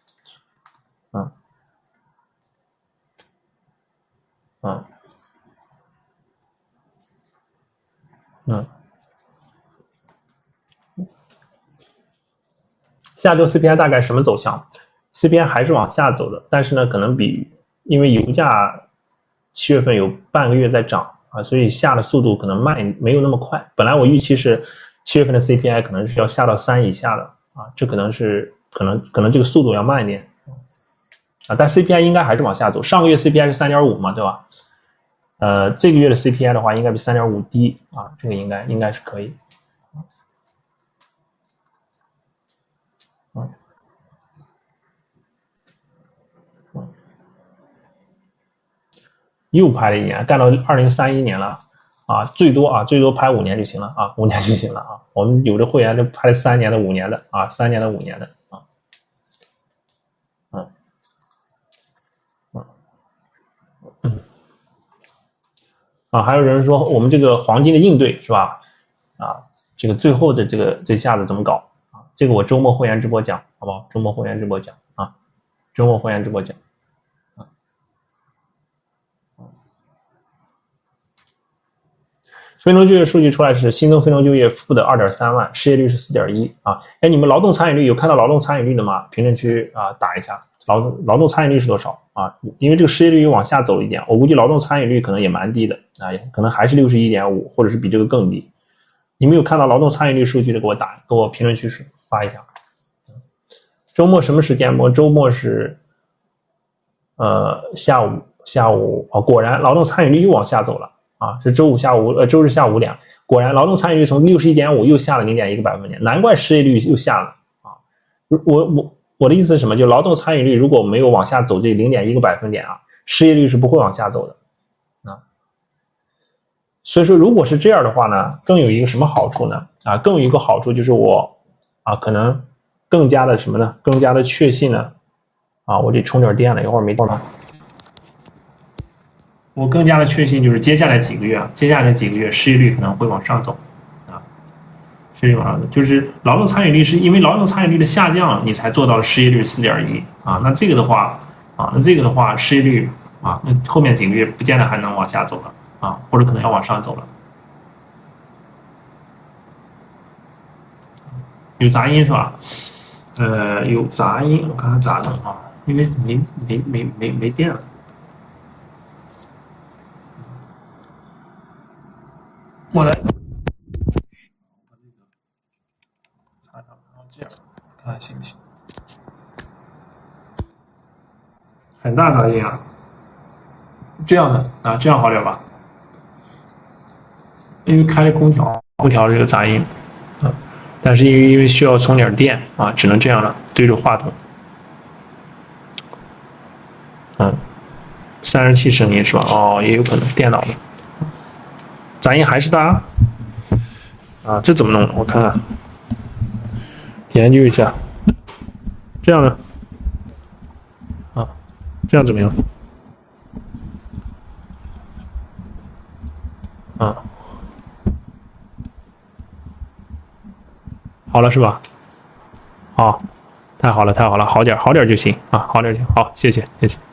下周 CPI 大概什么走向 ？CPI 还是往下走的，但是呢，可能因为油价7月份有半个月在涨啊，所以下的速度可能慢，没有那么快。本来我预期是7月份的 CPI 可能是要下到3以下的啊，这可能这个速度要慢一点啊，但 CPI 应该还是往下走。上个月 CPI 是 3.5 嘛，对吧？这个月的 CPI 的话，应该比 3.5 低啊，这个应该是可以。又拍了1年，干到2031年了啊，最多拍5年就行了啊，5年就行了啊。我们有的会员就拍了3年的、5年的啊，3年的、5年的啊。还有人说我们这个黄金的应对是吧？啊，这个最后的这下子怎么搞啊？这个我周末会员直播讲，好不好？周末会员直播讲啊，周末会员直播讲。非农就业数据出来是新增非农就业负的2.3万，失业率是4.1啊。哎，你们劳动参与率有看到劳动参与率的吗？评论区啊打一下，劳动参与率是多少啊？因为这个失业率又往下走一点，我估计劳动参与率可能也蛮低的啊，可能还是61.5，或者是比这个更低。你们有看到劳动参与率数据的，给我评论区发一下。周末什么时间播？周末是下午啊，果然劳动参与率又往下走了。啊，是周日下午2，果然劳动参与率从61.5又下了0.1个百分点，难怪失业率又下了啊！我的意思是什么？就劳动参与率如果没有往下走这0.1个百分点啊，失业率是不会往下走的啊。所以说，如果是这样的话呢，更有一个什么好处呢？啊，更有一个好处就是我啊，可能更加的什么呢？更加的确信呢？啊，我得充点电了，一会儿没电了。我更加的确信，就是接下来几个月失业率可能会往上走，啊，失业率往上走，就是劳动参与率是因为劳动参与率的下降，你才做到了失业率4.1啊。那这个的话，失业率啊，那后面几个月不见得还能往下走了啊，或者可能要往上走了。有杂音是吧？有杂音，我看看咋弄啊？因为没电了。我来，这样看行不行？很大杂音啊！这样的啊，这样好点吧？因为开了空调这个杂音啊，但是因为需要充点电啊，只能这样了，对着话筒。37声音是吧？哦，也有可能电脑的。杂音还是大啊，这怎么弄？我看看，研究一下。这样呢？啊，这样怎么样？啊，好了是吧？好，太好了，好点就行啊，好点就行。好，谢谢。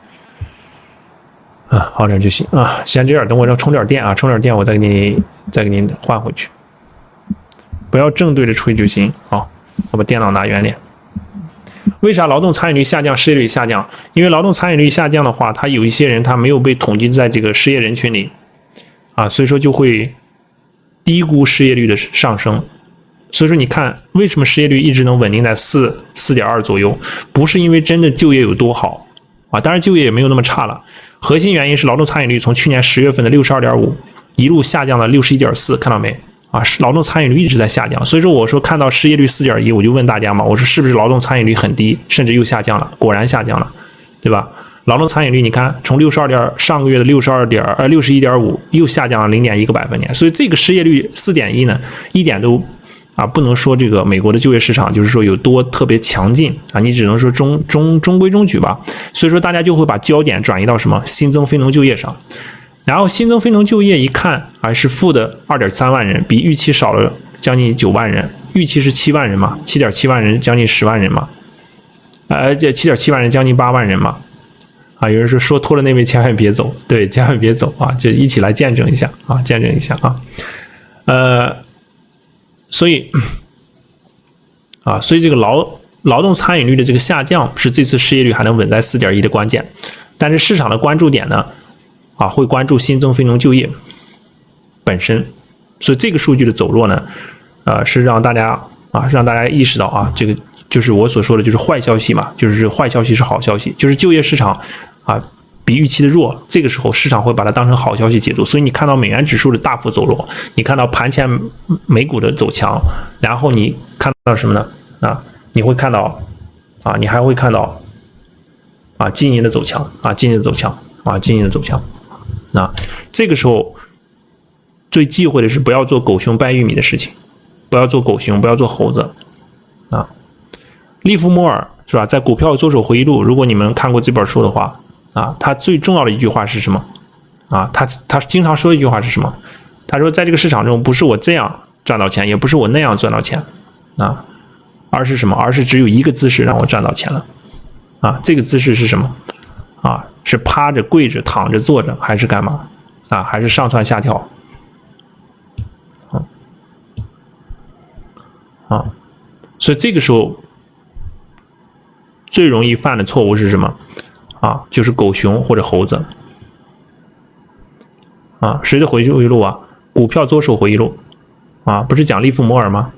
啊，好点就行啊，先这样，等我要充点电啊，我再给您换回去，不要正对着吹就行。好，我把电脑拿远点。为啥劳动参与率下降，失业率下降？因为劳动参与率下降的话，他有一些人他没有被统计在这个失业人群里所以说就会低估失业率的上升。所以说你看为什么失业率一直能稳定在4.2左右，不是因为真的就业有多好当然就业也没有那么差了，核心原因是劳动参与率从去年10月份的 62.5 一路下降到 61.4， 看到没劳动参与率一直在下降。所以说我说看到失业率 4.1， 我就问大家嘛，我说是不是劳动参与率很低，甚至又下降了，果然下降了，对吧？劳动参与率你看从上个月的 61.5 又下降了 0.1个百分点，所以这个失业率 4.1 呢一点都不能说这个美国的就业市场就是说有多特别强劲你只能说中规中矩吧。所以说大家就会把焦点转移到什么新增非农就业上，然后新增非农就业一看是负的 2.3 万人，比预期少了将近9万人，预期是7万人嘛， 7.7 万人将近10万人嘛这 7.7 万人将近8万人嘛有人说拖了那位千万别走，对，千万别走就一起来见证一下见证一下所以这个劳动参与率的这个下降是这次失业率还能稳在 4.1 的关键。但是市场的关注点呢会关注新增非农就业本身。所以这个数据的走弱呢是让大家意识到这个就是我所说的就是坏消息嘛，就是坏消息是好消息，就是就业市场比预期的弱，这个时候市场会把它当成好消息解读。所以你看到美元指数的大幅走弱，你看到盘前美股的走强，然后你看到什么呢你会看到你还会看到金银的走强金银的走强金银的走强这个时候最忌讳的是不要做狗熊掰玉米的事情，不要做狗熊，不要做猴子利弗莫尔是吧，在股票左手回忆录，如果你们看过这本书的话他最重要的一句话是什么他经常说一句话是什么？他说在这个市场中不是我这样赚到钱，也不是我那样赚到钱而是什么？而是只有一个姿势让我赚到钱了这个姿势是什么是趴着跪着躺着坐着还是干嘛还是上蹿下跳所以这个时候最容易犯的错误是什么就是狗熊或者猴子谁的回忆录股票左手回忆录不是讲利弗摩尔吗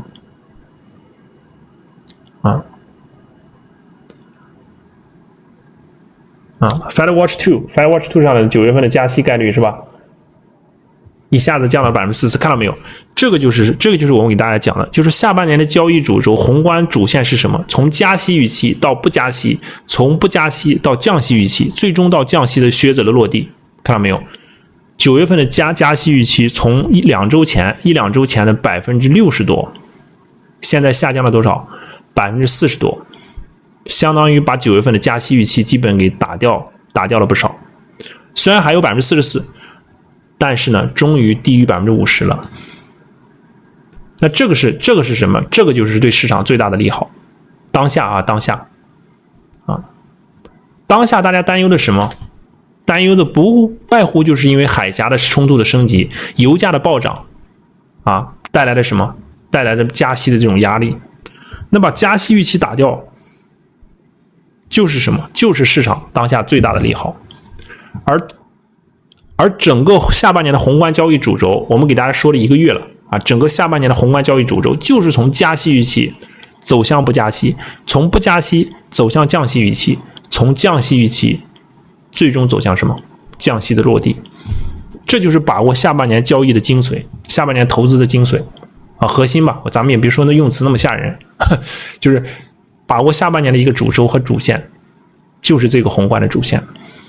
Fed Watch 2上的9月份的加息概率是吧？一下子降了40%，看到没有？这个就是我们给大家讲的，就是下半年的交易主轴宏观主线是什么？从加息预期到不加息，从不加息到降息预期，最终到降息的靴子的落地，看到没有？9月份的加息预期从一两周前的60%多，现在下降了多少？40%多。相当于把9月份的加息预期基本给打掉了不少。虽然还有44%，但是呢，终于低于50%了。那这个是什么？这个就是对市场最大的利好。当下大家担忧的什么？担忧的不外乎就是因为海峡的冲突的升级，油价的暴涨带来的什么？带来的加息的这种压力。那把加息预期打掉就是什么？就是市场当下最大的利好。而整个下半年的宏观交易主轴，我们给大家说了1个月了整个下半年的宏观交易主轴就是从加息预期走向不加息，从不加息走向降息预期，从降息预期最终走向什么？降息的落地。这就是把握下半年交易的精髓，下半年投资的精髓核心吧。咱们也别说那用词那么吓人，就是把握下半年的一个主轴和主线，就是这个宏观的主线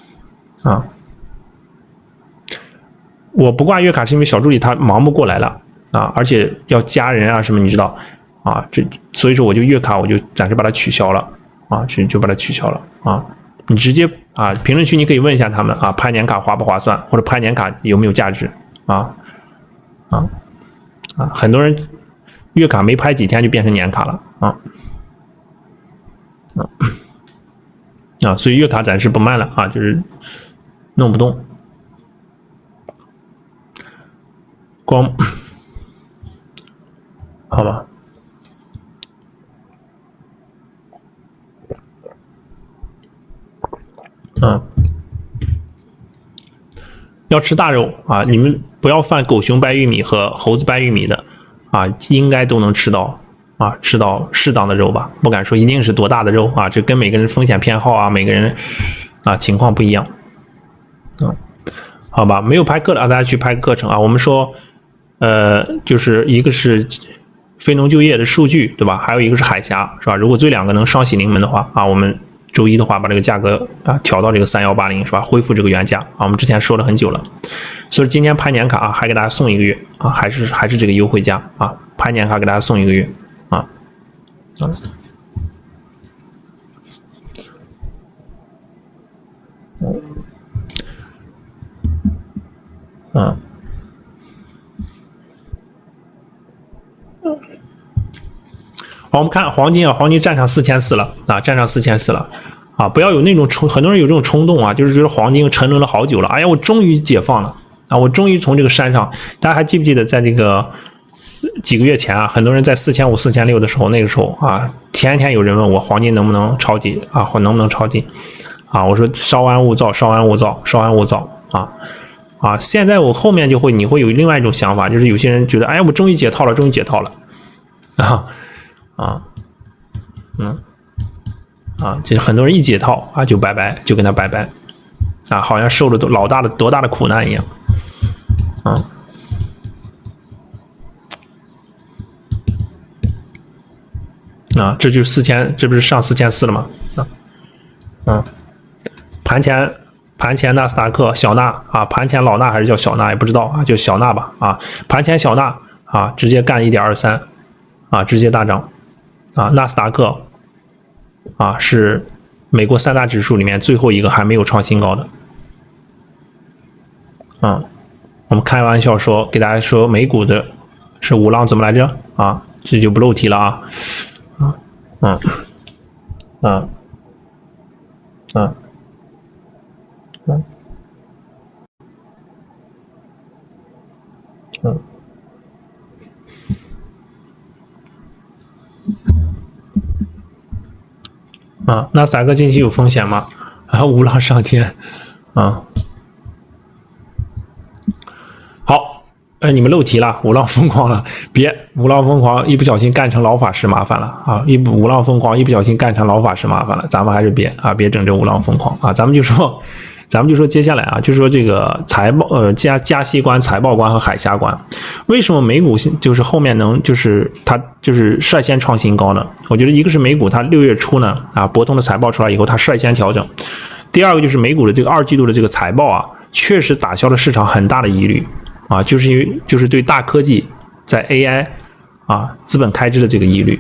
我不挂月卡是因为小助理他忙不过来了而且要加人什么，你知道所以说我就月卡我就暂时把它取消了就把它取消了你直接评论区你可以问一下他们拍年卡划不划算，或者拍年卡有没有价值很多人月卡没拍几天就变成年卡了所以月卡暂时不卖了就是弄不动。光好吧要吃大肉啊，你们不要犯狗熊掰玉米和猴子掰玉米的啊，应该都能吃到啊，吃到适当的肉吧，不敢说一定是多大的肉啊，这跟每个人风险偏好啊，每个人啊情况不一样。好吧，没有拍课的啊，大家去拍课程啊。我们说，就是一个是非农就业的数据，对吧？还有一个是海峡，是吧？如果这两个能双喜临门的话啊，我们周一的话把这个价格啊调到这个3180，是吧？恢复这个原价啊，我们之前说了很久了。所以今天拍年卡啊，还给大家送1个月啊，还是这个优惠价啊，拍年卡给大家送1个月啊。好，我们看黄金啊，黄金站上4400了啊，站上4400了啊！不要有那种很多人有这种冲动啊，就是觉得黄金沉沦了好久了，哎呀，我终于解放了啊！我终于从这个山上，大家还记不记得在这个几个月前啊，很多人在4500、4600的时候，那个时候啊，天天有人问我黄金能不能抄底啊，或能不能抄底啊？我说稍安勿躁，稍安勿躁，稍安勿躁啊！现在我后面你会有另外一种想法，就是有些人觉得，哎，我终于解套了，终于解套了就是很多人一解套啊就拜拜，就跟他拜拜啊，好像受了多大的苦难一样这就是4000，这不是上4400了吗？盘前纳斯达克小纳啊，盘前老纳还是叫小纳也不知道啊，就小纳吧啊，盘前小纳啊，直接干 1.23 啊，直接大涨啊，纳斯达克啊是美国3大指数里面最后一个还没有创新高的我们开玩笑说给大家说美股的是五浪怎么来着啊，这就不漏题了纳斯达克近期有风险吗？无浪上天好，你们漏题了，无浪疯狂了，别无浪疯狂一不小心干成老法师麻烦了啊！无浪疯狂一不小心干成老法师麻烦了，咱们还是别整这无浪疯狂啊！咱们就说接下来啊，就是说这个财报加息关、财报关和海峡关，为什么美股就是后面能就是它就是率先创新高呢？我觉得一个是美股它6月初呢博通的财报出来以后它率先调整，第二个就是美股的这个2季度的这个财报啊，确实打消了市场很大的疑虑就是对大科技在 AI 资本开支的这个疑虑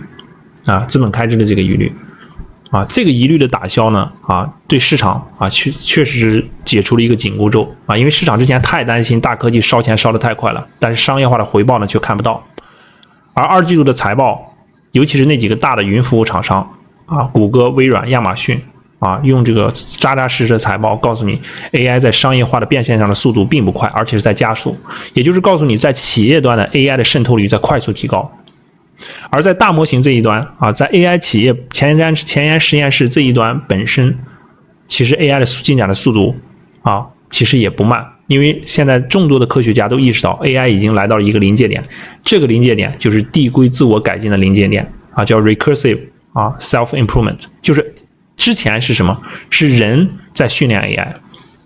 这个疑虑的打消呢对市场确实是解除了一个紧箍咒因为市场之前太担心大科技烧钱烧得太快了，但是商业化的回报呢却看不到。而2季度的财报，尤其是那几个大的云服务厂商谷歌、微软、亚马逊用这个扎扎实实的财报告诉你 AI 在商业化的变现上的速度并不快，而且是在加速，也就是告诉你在企业端的 AI 的渗透率在快速提高。而在大模型这一端在 AI 企业前沿实验室这一端本身，其实 AI 的进展的速度其实也不慢，因为现在众多的科学家都意识到 AI 已经来到了一个临界点，这个临界点就是递归自我改进的临界点叫 recursive self improvement， 就是之前是什么？是人在训练 AI，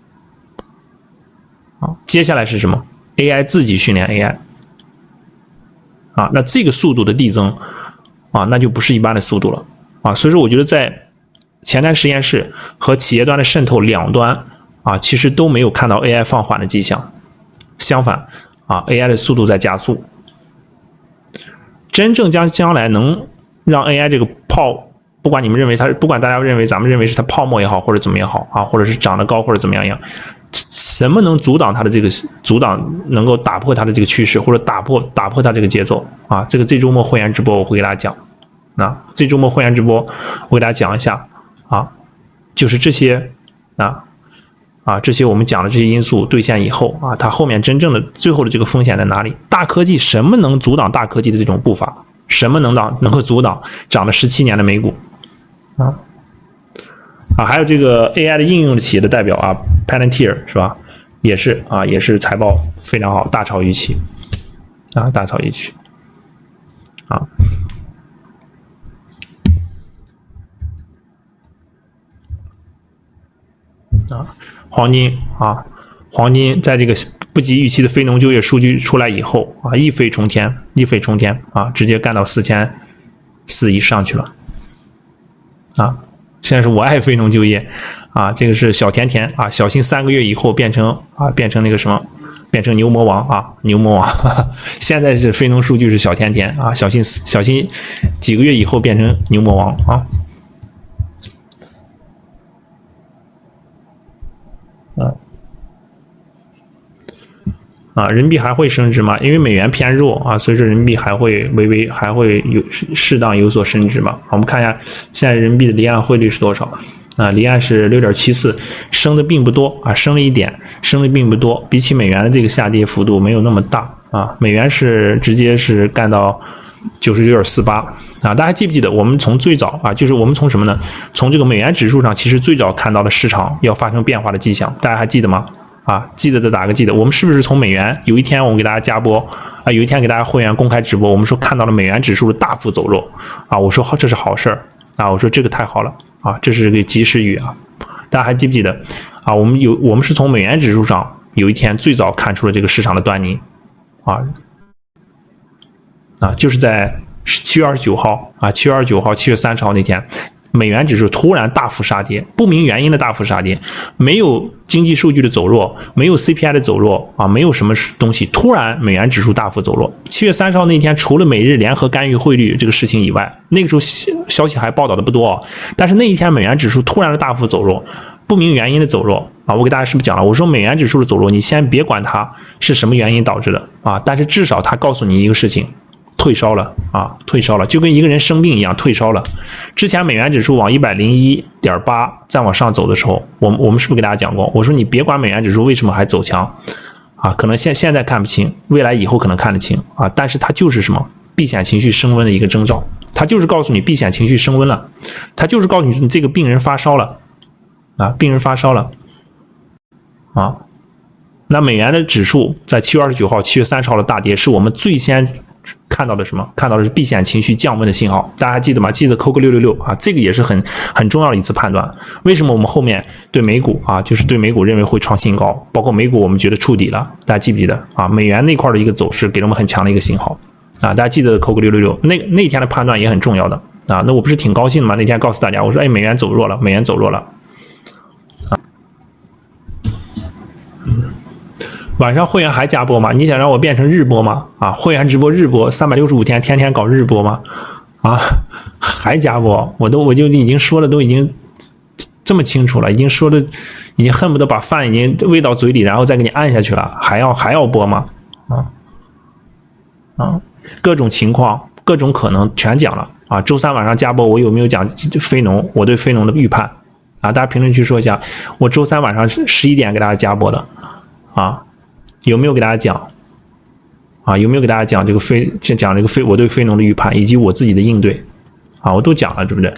接下来是什么 ？AI 自己训练 AI。那这个速度的递增那就不是一般的速度了所以说我觉得在前端实验室和企业端的渗透两端其实都没有看到 AI 放缓的迹象，相反AI 的速度在加速。真正将来能让 AI 这个不管大家认为咱们认为是它泡沫也好，或者怎么也好或者是涨得高或者怎么样什么能阻挡它的这个能够打破它的这个趋势，或者打破它这个节奏这个这周末会员直播我会给大家讲这周末会员直播我给大家讲一下就是这些这些我们讲的这些因素兑现以后它后面真正的最后的这个风险在哪里？大科技什么能阻挡大科技的这种步伐？什么能够阻挡涨了17年的美股还有这个 AI 的应用的企业的代表Palantir 是吧？ 也是财报非常好，大超预期啊，大超预期啊。黄金在这个不及预期的非农就业数据出来以后啊，一飞冲天啊，直接干到4400亿上去了啊！现在是我爱非农就业啊，这个是小甜甜啊，小心3个月以后变成那个什么，变成牛魔王啊，牛魔王！现在是非农数据是小甜甜啊，小心几个月以后变成牛魔王啊！人民币还会升值吗？因为美元偏弱啊，所以说人民币还会有适当有所升值嘛。我们看一下现在人民币的离岸汇率是多少啊？离岸是6.74，升的并不多啊，升了一点，升的并不多，比起美元的这个下跌幅度没有那么大啊。美元是直接是干到99.48啊。大家记不记得我们从最早啊，就是我们从什么呢？从这个美元指数上，其实最早看到了市场要发生变化的迹象，大家还记得吗？记得的打个记得。我们是不是从美元有一天我们给大家加播啊，有一天给大家会员公开直播，我们说看到了美元指数的大幅走弱啊，我说这是好事儿啊，我说这个太好了啊，这是个及时雨啊。大家还记不记得啊？我们是从美元指数上有一天最早看出了这个市场的端倪啊，就是在7月29号啊，7月29号、7月30号那天。美元指数突然大幅杀跌，不明原因的大幅杀跌，没有经济数据的走弱，没有 CPI 的走弱啊，没有什么东西，突然美元指数大幅走弱。7月30号那天，除了美日联合干预汇率这个事情以外，那个时候消息还报道的不多，但是那一天美元指数突然的大幅走弱，不明原因的走弱啊，我给大家是不是讲了？我说美元指数的走弱，你先别管它是什么原因导致的啊，但是至少它告诉你一个事情。退烧了啊，退烧了，就跟一个人生病一样，退烧了。之前美元指数往101.8再往上走的时候，我们是不是给大家讲过？我说你别管美元指数为什么还走强啊，可能现在看不清，未来以后可能看得清啊，但是它就是什么避险情绪升温的一个征兆，它就是告诉你避险情绪升温了，它就是告诉你这个病人发烧了啊，病人发烧了啊。那美元的指数在7月29号、7月30号的大跌，是我们最先看到的什么？看到的是避险情绪降温的信号，大家还记得吗？记得扣个666啊，这个也是很重要的一次判断。为什么我们后面对美股啊，就是对美股认为会创新高，包括美股我们觉得触底了，大家记不记得啊？美元那块的一个走势给了我们很强的一个信号啊，大家记得扣个666，那天的判断也很重要的啊。那我不是挺高兴的吗？那天告诉大家，我说美元走弱了，美元走弱了。晚上会员还加播吗？你想让我变成日播吗？啊，会员直播日播365天，天天搞日播吗？啊，还加播？我就已经说的都已经这么清楚了，已经说的已经恨不得把饭已经喂到嘴里，然后再给你按下去了，还要播吗？各种情况、各种可能全讲了啊。周三晚上加播，我有没有讲非农？我对非农的预判啊？大家评论区说一下，我周三晚上11点给大家加播的啊。有没有给大家讲啊？有没有给大家讲这个我对非农的预判以及我自己的应对啊？我都讲了，对不对？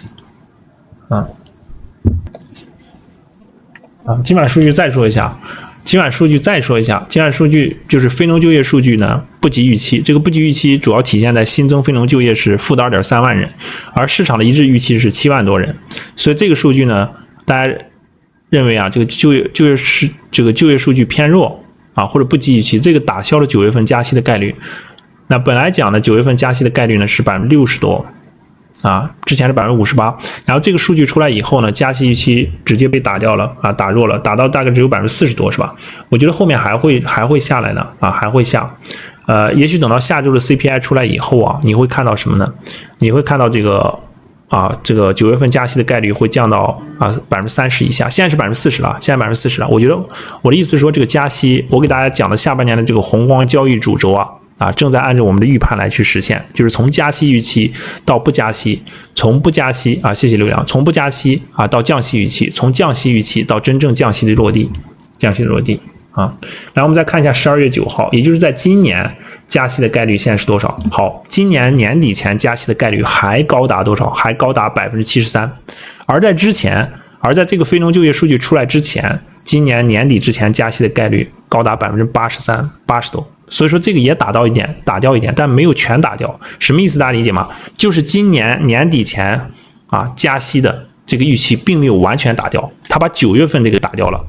今晚数据再说一下，今晚数据就是非农就业数据呢不及预期，这个不及预期主要体现在新增非农就业是负的2.3万人，而市场的一致预期是7万多人，所以这个数据呢，大家认为啊，这个就业数据偏弱。或者不及预期，这个打消了9月份加息的概率。那本来讲的9月份加息的概率呢是60%多啊，之前是58%，然后这个数据出来以后呢，加息预期直接被打掉了啊，打弱了，打到大概只有40%多，是吧？我觉得后面还会下来呢啊，还会下。也许等到下周的 CPI 出来以后啊，你会看到什么呢？你会看到这个9月份加息的概率会降到30%以下，现在是40%了，现在40%了。我觉得我的意思是说，这个加息，我给大家讲的下半年的这个宏观交易主轴正在按照我们的预判来去实现，就是从加息预期到不加息，从不加息谢谢刘洋，从不加息到降息预期，从降息预期到真正降息的落地，然后我们再看一下12月9号，也就是在今年。加息的概率现在是多少？好，今年年底前加息的概率还高达多少？还高达73%。而在这个非农就业数据出来之前，今年年底之前加息的概率高达83%、80%多。所以说这个也打掉一点，但没有全打掉。什么意思？大家理解吗？就是今年年底前啊加息的这个预期并没有完全打掉，他把9月份这个打掉了。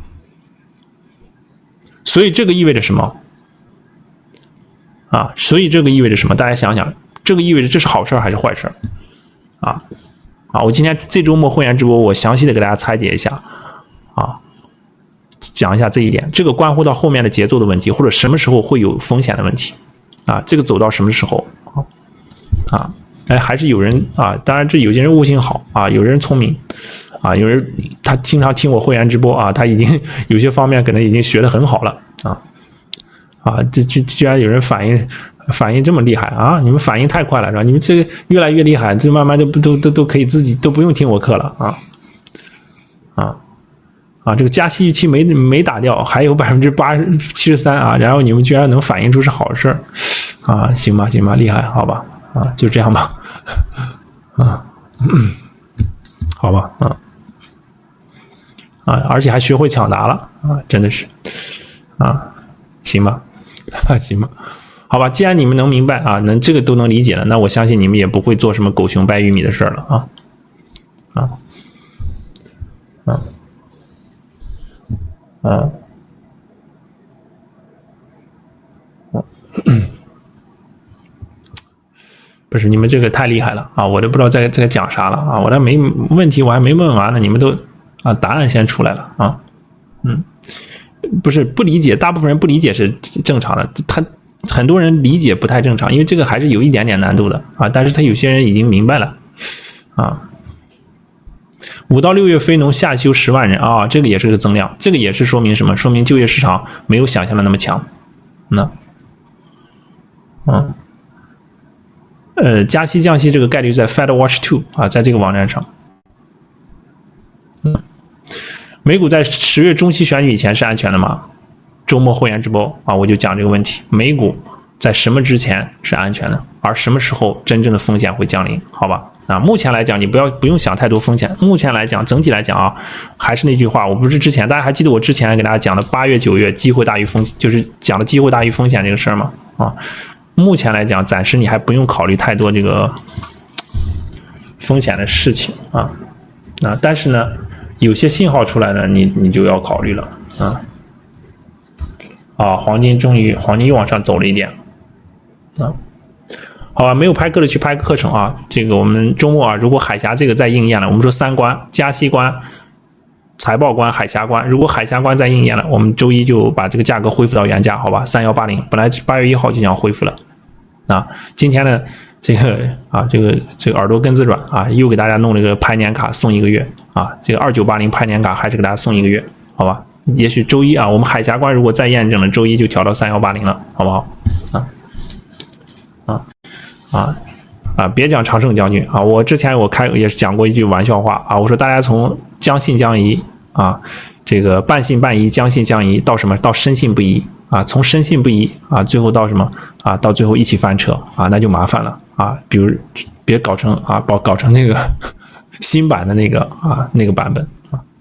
所以这个意味着什么？啊，所以这个意味着什么？大家想想，这个意味着这是好事还是坏事？我今天这周末会员直播，我详细的给大家拆解一下，讲一下这一点，这个关乎到后面的节奏的问题，或者什么时候会有风险的问题，这个走到什么时候，还是有人当然这有些人悟性好有人聪明有人他经常听我会员直播他已经有些方面可能已经学得很好了这居然有人反应这么厉害你们反应太快了是吧？你们这个越来越厉害，就慢慢都可以自己都不用听我课了这个加息预期没打掉，还有73%然后你们居然能反映出是好事行吧，厉害，好吧就这样吧好吧而且还学会抢答了真的是行吧行吧，好吧，既然你们能明白能这个都能理解了，那我相信你们也不会做什么狗熊掰玉米的事了不是，你们这个太厉害了我都不知道在讲啥了我这没问题，我还没问完呢，你们都答案先出来了不是不理解，大部分人不理解是正常的，很多人理解不太正常，因为这个还是有一点点难度的但是他有些人已经明白了5到6月非农下修10万人这个也是个增量，这个也是说明什么？说明就业市场没有想象的那么强加息降息这个概率在 FedWatch2 在这个网站上美股在10月中期选举以前是安全的吗？周末会员直播我就讲这个问题，美股在什么之前是安全的，而什么时候真正的风险会降临？好吧目前来讲你不用想太多风险，目前来讲整体来讲还是那句话，我不是之前大家还记得我之前给大家讲的8月9月机会大于风险，就是讲的机会大于风险这个事儿吗目前来讲暂时你还不用考虑太多这个风险的事情但是呢有些信号出来呢你就要考虑了黄金又往上走了一点好吧，没有拍课的去拍课程这个我们周末如果海峡这个再应验了，我们说3关，加息关、财报关、海峡关，如果海峡关再应验了，我们周一就把这个价格恢复到原价，好吧，3180，本来8月1号就想恢复了今天呢这个耳朵根子软又给大家弄了个拍年卡送1个月这个2980拍年卡还是给大家送1个月，好吧，也许周一我们海峡关如果再验证了，周一就调到3180了，好不好别讲常胜将军我之前也是讲过一句玩笑话我说大家从将信将疑这个半信半疑、将信将疑到什么？到深信不疑从深信不疑最后到什么到最后一起翻车那就麻烦了比如别搞成搞成那个新版的那个版本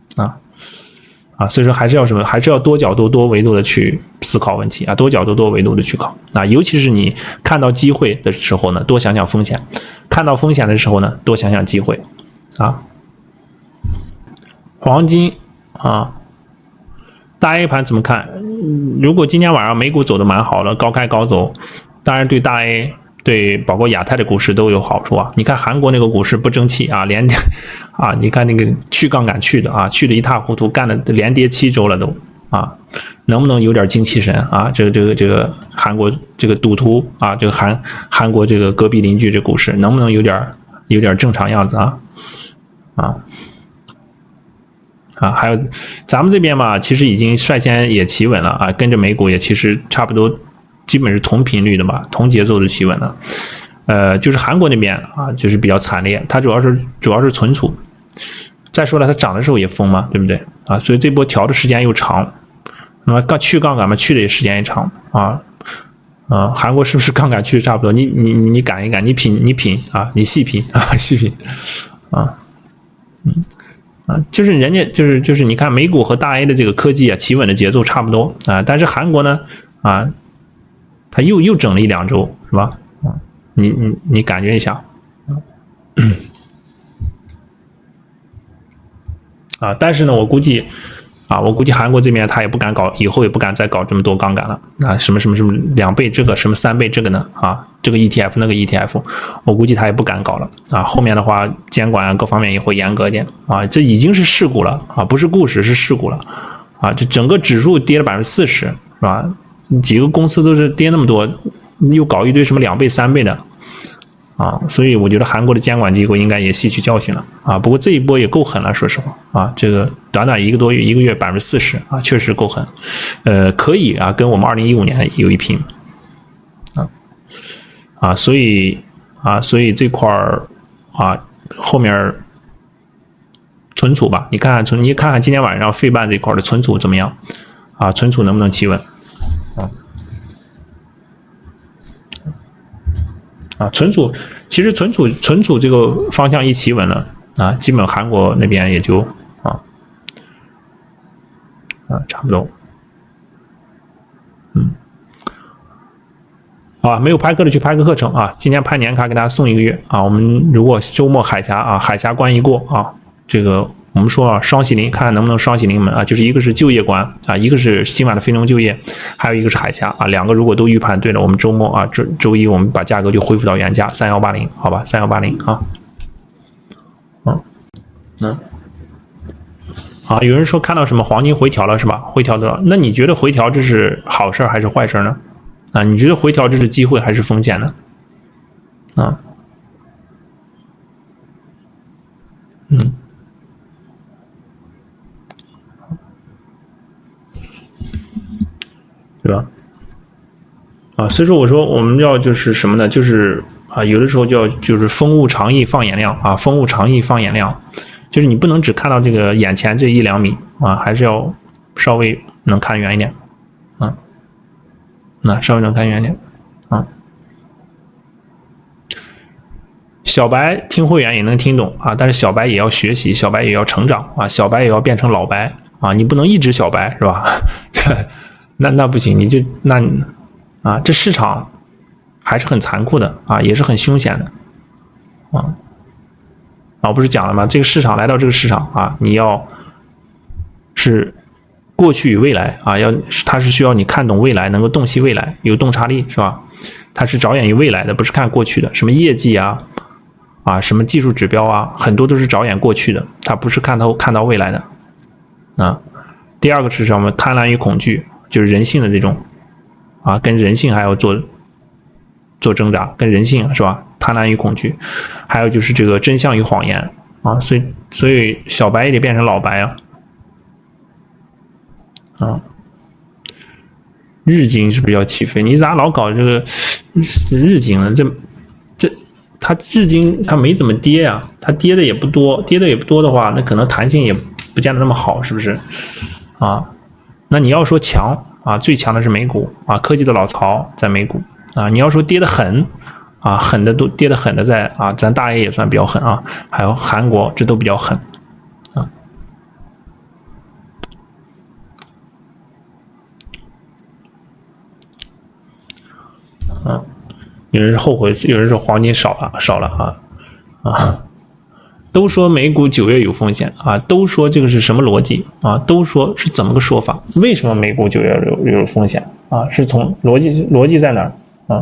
所以说还是要什么？还是要多角度、多维度的去思考问题多角度、多维度的去考尤其是你看到机会的时候呢，多想想风险；看到风险的时候呢，多想想机会黄金大 A 盘怎么看？如果今天晚上美股走的蛮好的，高开高走，当然对大 A。对包括亚太的股市都有好处你看韩国那个股市不争气连你看那个去杠杆去的去的一塌糊涂，干的连跌7周了都能不能有点精气神这个韩国这个赌徒这个韩国这个隔壁邻居这股市能不能有点正常样子还有咱们这边嘛，其实已经率先也企稳了跟着美股也其实差不多。基本是同频率的吧，同节奏的企稳了。就是韩国那边就是比较惨烈，它主要是存储。再说了，它涨的时候也疯嘛，对不对所以这波调的时间又长，那么去杠杆嘛，去的时间也长韩国是不是杠杆去的差不多？你赶一赶，你品你细品细品就是人家就是你看美股和大 A 的这个科技啊企稳的节奏差不多啊，但是韩国呢它又整了1-2周是吧？你感觉一下但是呢我估计韩国这边他也不敢搞，以后也不敢再搞这么多杠杆了什么2倍这个什么3倍这个呢这个 ETF 那个 ETF 我估计他也不敢搞了后面的话监管各方面也会严格一点这已经是事故了不是故事是事故了这整个指数跌了40%是吧？几个公司都是跌那么多，又搞一堆什么2倍3倍的所以我觉得韩国的监管机构应该也吸取教训了不过这一波也够狠了，说实话这个短1个多月1个月40%确实够狠可以跟我们2015年有一拼所以这块后面存储吧，你看看今天晚上费半这块的存储怎么样存储能不能企稳存储其实存储这个方向一企稳了基本韩国那边也就差不多没有拍课的去拍个课程今天拍年卡给大家送1个月我们如果周末海峡关一过这个我们说双喜临，看看能不能双喜临门就是一个是就业关一个是今晚的非农就业，还有一个是海峡2个如果都预判对了，我们周末周一我们把价格就恢复到原价3180，好吧，3180有人说看到什么黄金回调了是吧？回调的，那你觉得回调这是好事还是坏事呢？你觉得回调这是机会还是风险呢？对吧？所以说我说我们要就是什么呢？就是有的时候就是风物长宜放眼量风物长宜放眼量，就是你不能只看到这个眼前这1-2米还是要稍微能看远一点稍微能看远一点小白听会员也能听懂但是小白也要学习，小白也要成长小白也要变成老白你不能一直小白是吧？那不行，你就这市场还是很残酷的也是很凶险的我不是讲了吗？这个市场来到这个市场你要是过去与未来它是需要你看懂未来，能够洞悉未来，有洞察力是吧？它是着眼于未来的，不是看过去的，什么业绩什么技术指标很多都是着眼过去的，它不是看到未来的第二个是什么？贪婪与恐惧，就是人性的这种跟人性还要做挣扎，跟人性是吧？贪婪与恐惧，还有就是这个真相与谎言所以小白也得变成老白日经是不是要起飞？你咋老搞这个日经呢？它日经它没怎么跌它跌的也不多，的话，那可能弹性也不见得那么好，是不是那你要说强最强的是美股科技的老巢在美股你要说跌得狠狠的都跌得狠的在咱大 A 也算比较狠还有韩国这都比较狠有人后悔，有人说黄金少了都说美股9月有风险都说这个是什么逻辑都说是怎么个说法？为什么美股9月有风险是从逻辑在哪儿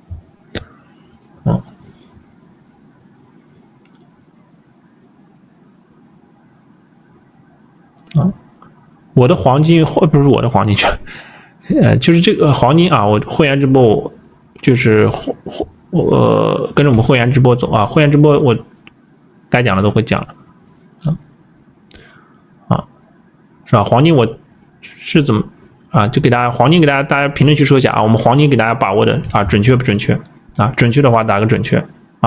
我的黄金不是我的黄金就是这个黄金我会员直播就是跟着我们会员直播走会员直播我该讲的都会讲了是吧？黄金我是怎么就给大家黄金给大家评论区说一下我们黄金给大家把握的准确不准确准确的话打个准确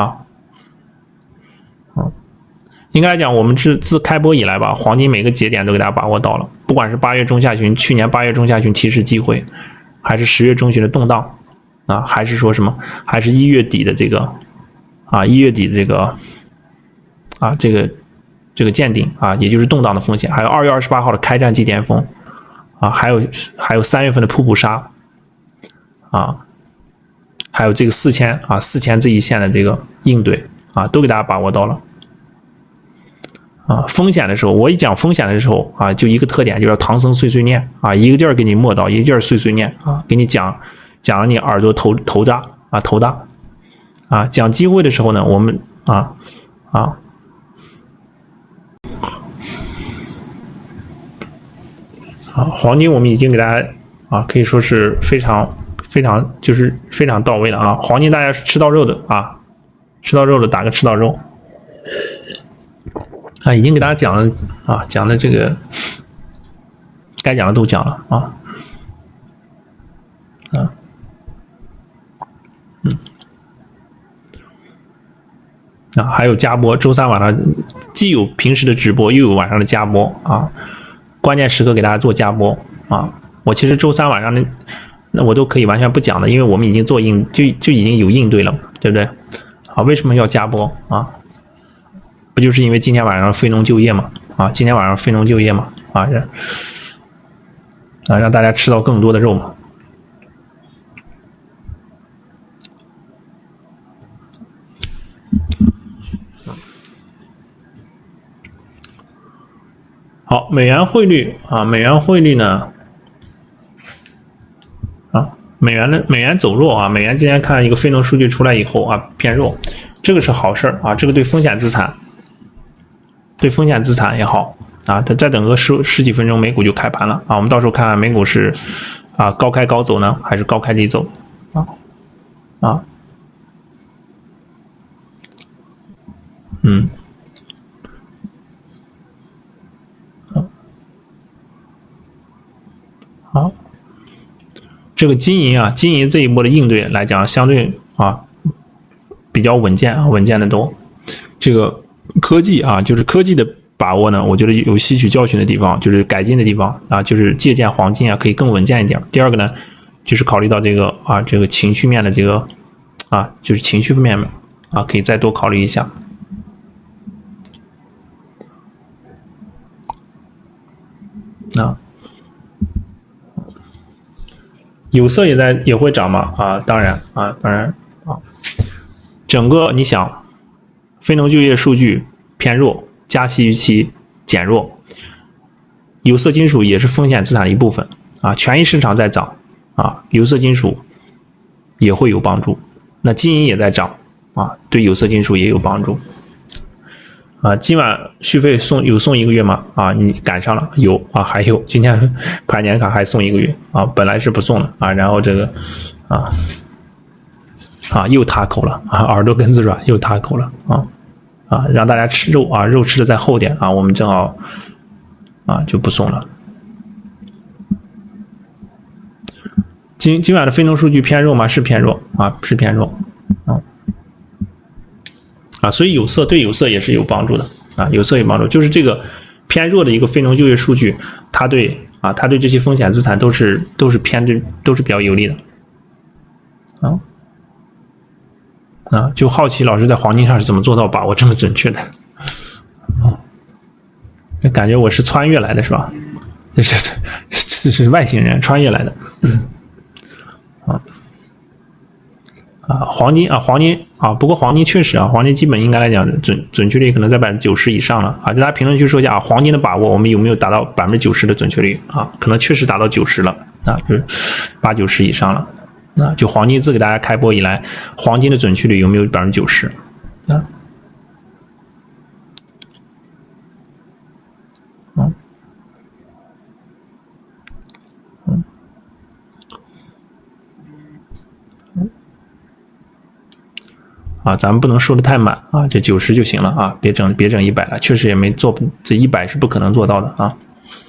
应该来讲我们是自开播以来吧，黄金每个节点都给大家把握到了，不管是8月中下旬，去年8月中下旬提示机会，还是10月中旬的动荡还是说什么，还是1月底的这个1月底的这个这个见顶啊，也就是动荡的风险，还有2月28号的开战即巅峰啊，还有3月份的瀑布杀啊，还有这个4000这一线的这个应对啊，都给大家把握到了啊。风险的时候，我一讲风险的时候啊，就一个特点，就是唐僧碎碎念啊，一个劲儿给你默叨，一个劲儿碎碎念啊，给你讲了你耳朵头大啊。讲机会的时候呢，我们黄金我们已经给大家可以说是非常就是非常到位了啊。黄金大家吃到肉的啊，吃到肉的打个吃到肉啊，已经给大家讲了啊，讲的这个该讲的都讲了啊。还有加播，周三晚上既有平时的直播，又有晚上的加播啊，关键时刻给大家做加播啊。我其实周三晚上的那我都可以完全不讲的，因为我们已经做就已经有应对了，对不对？啊，为什么要加播啊？不就是因为今天晚上非农就业嘛？啊，今天晚上非农就业嘛？让大家吃到更多的肉嘛。好，美元汇率啊，美元汇率呢？美元走弱啊，美元今天看一个非农数据出来以后啊，偏弱，这个是好事啊，这个对风险资产也好啊。它再等个十几分钟，美股就开盘了啊，我们到时候看看美股是高开高走呢，还是高开低走好，这个金银这一波的应对来讲，相对比较稳健的多。这个科技就是科技的把握呢，我觉得有吸取教训的地方，就是改进的地方啊，就是借鉴黄金可以更稳健一点。第二个呢，就是考虑到这个情绪面的这个就是情绪面可以再多考虑一下。有色也会涨吗？当然整个你想，非农就业数据偏弱，加息预期减弱，有色金属也是风险资产的一部分权益市场在涨有色金属也会有帮助。那金银也在涨对有色金属也有帮助今晚续费送1个月吗？你赶上了，有还有今天排年卡还送1个月本来是不送的然后这个又塌口了耳朵根子软又塌口了让大家吃肉肉吃的再厚点我们正好就不送了。今晚的非农数据偏弱吗？是偏弱是偏弱所以对有色也是有帮助的有色有帮助，就是这个偏弱的一个非农就业数据，它对这些风险资产都是比较有利的就好奇老师在黄金上是怎么做到把握这么准确的感觉我是穿越来的是吧？这是外星人穿越来的黄金不过黄金确实黄金基本应该来讲准确率可能在90%以上了大家评论区说一下黄金的把握我们有没有达到90%的准确率可能确实达到90了就是80-90%以上了就黄金自给大家开播以来，黄金的准确率有没有90%咱们不能说的太满这90就行了别整100了，确实也没做，这100是不可能做到的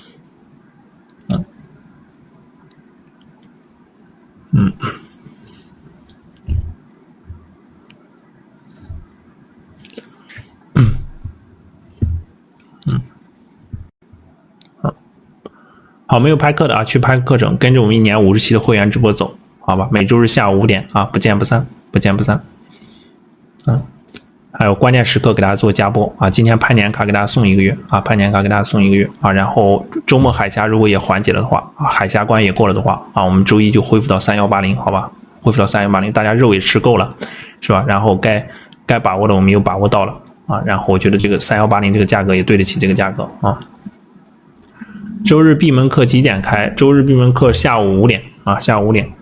好，没有拍课的去拍课程，跟着我们1年50期的会员直播走，好吧？每周日下午5点不见不散。 还有关键时刻给大家做加播啊。今天拍年卡给大家送1个月啊，拍年卡给大家送1个月啊。然后周末海峡如果也缓解了的话啊，海峡关也过了的话啊，我们周一就恢复到3180，好吧？恢复到3180，大家肉也吃够了，是吧？然后该把握的我们又把握到了啊。然后我觉得这个3180这个价格也对得起这个价格啊。周日闭门课几点开？周日闭门课下午5点啊，下午5点，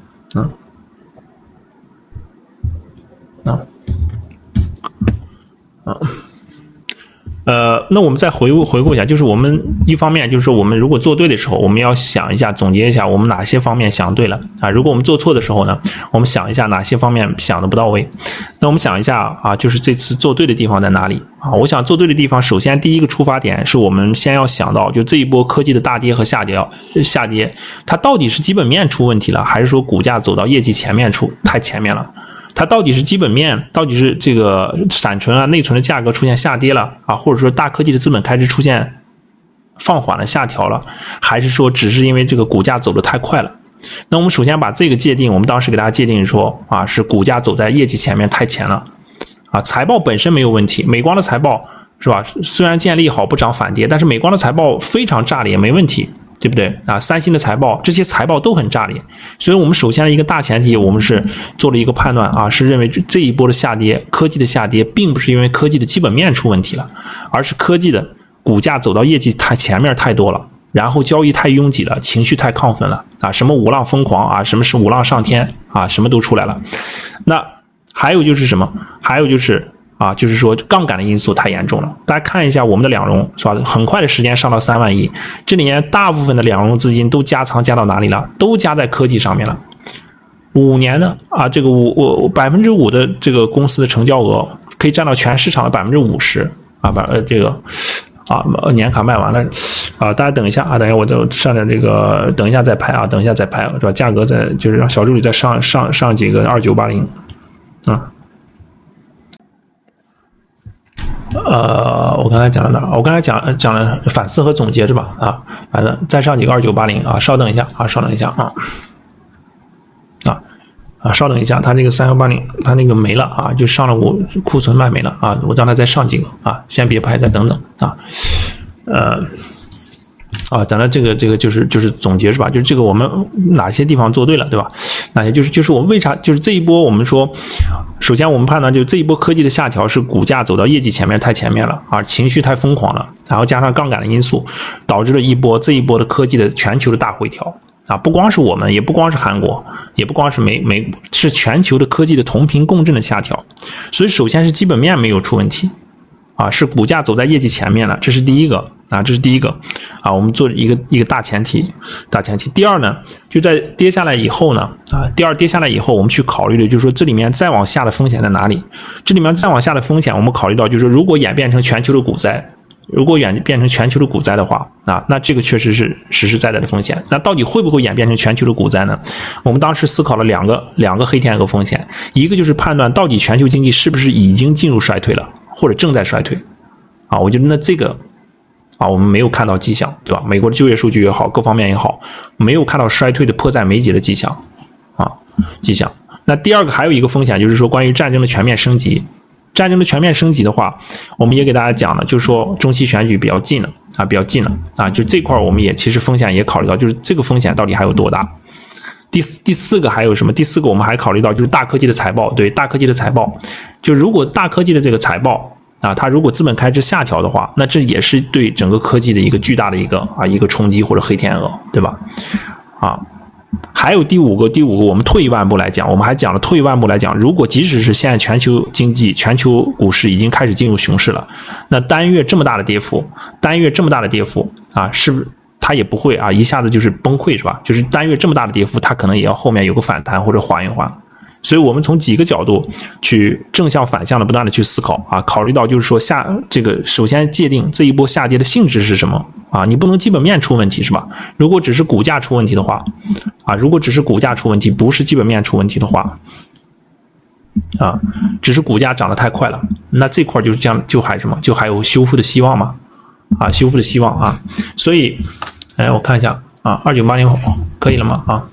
那我们再回顾一下，就是我们一方面就是说，我们如果做对的时候，我们要想一下，总结一下我们哪些方面想对了啊。如果我们做错的时候呢，我们想一下哪些方面想的不到位。那我们想一下啊，就是这次做对的地方在哪里啊？我想做对的地方，首先第一个出发点是我们先要想到，就这一波科技的大跌和下跌，它到底是基本面出问题了，还是说股价走到业绩前面太前面了？它到底是基本面，到底是这个闪存啊、内存的价格出现下跌了啊，或者说大科技的资本开支出现放缓了、下调了，还是说只是因为这个股价走得太快了？那我们首先把这个界定，我们当时给大家界定说啊，是股价走在业绩前面太前了啊。财报本身没有问题，美光的财报是吧？虽然见利好不涨反跌，但是美光的财报非常炸裂，没问题。对不对啊？三星的财报，这些财报都很炸裂，所以我们首先的一个大前提，我们是做了一个判断啊，是认为这一波的下跌，科技的下跌，并不是因为科技的基本面出问题了，而是科技的股价走到业绩前面太多了，然后交易太拥挤了，情绪太亢奋了啊，什么5浪疯狂啊，什么是5浪上天啊，什么都出来了。那还有就是什么？还有就是啊，就是说杠杆的因素太严重了。大家看一下我们的两融是吧？很快的时间上到3万亿，这里面大部分的两融资金都加仓加到哪里了？都加在科技上面了。5年的啊，这个5%的这个公司的成交额可以占到全市场的50%啊，这个啊年卡卖完了啊，大家等一下啊，等一下我就上点这个，等一下再拍啊，等一下再拍是吧？价格再就是让小助理再上几个2980啊。我刚才讲到哪儿？我刚才讲了反思和总结是吧？啊，反正再上几个2980啊，稍等一下啊，稍等一下稍等一下，它这个3180它那个没了啊，就上了我库存卖没了啊，我让它再上几个啊，先别拍，再等等讲到这个就是总结是吧？就是这个我们哪些地方做对了，对吧？哪些就是我们为啥就是这一波我们说，首先我们判断就是这一波科技的下调是股价走到业绩前面太前面了啊，情绪太疯狂了，然后加上杠杆的因素，导致了这一波的科技的全球的大回调啊，不光是我们，也不光是韩国，也不光是美国，是全球的科技的同频共振的下调。所以首先是基本面没有出问题啊，是股价走在业绩前面了，这是第一个啊，这是第一个啊，我们做一个大前提。第二呢，就在跌下来以后呢啊，跌下来以后，我们去考虑的就是说这里面再往下的风险在哪里？这里面再往下的风险，我们考虑到就是说，如果演变成全球的股灾。如果演变成全球的股灾的话啊，那这个确实是实实在在的风险。那到底会不会演变成全球的股灾呢？我们当时思考了两个黑天鹅风险，一个就是判断到底全球经济是不是已经进入衰退了，或者正在衰退啊。我觉得那这个啊，我们没有看到迹象，对吧？美国的就业数据也好，各方面也好，没有看到衰退的迫在眉睫的迹象啊迹象。那第二个还有一个风险就是说关于战争的全面升级。战争的全面升级的话，我们也给大家讲了，就是说中期选举比较近了啊，就这块我们也其实风险也考虑到，就是这个风险到底还有多大？第四个还有什么？第四个我们还考虑到就是大科技的财报，对，大科技的财报，就如果大科技的这个财报啊，它如果资本开支下调的话，那这也是对整个科技的一个巨大的一个冲击或者黑天鹅，对吧？啊。还有第五个，我们退一万步来讲，我们还讲了退一万步来讲，如果即使是现在全球经济、全球股市已经开始进入熊市了，那单月这么大的跌幅啊，是不是它也不会啊一下子就是崩溃是吧？就是单月这么大的跌幅，它可能也要后面有个反弹或者缓一缓。所以我们从几个角度去正向反向的不断的去思考啊，考虑到就是说首先界定这一波下跌的性质是什么啊？你不能基本面出问题是吧？如果只是股价出问题的话啊，不是基本面出问题的话啊，只是股价涨得太快了，那这块就是这样，就还有修复的希望嘛啊，修复的希望啊。所以我看一下啊，2980可以了吗啊？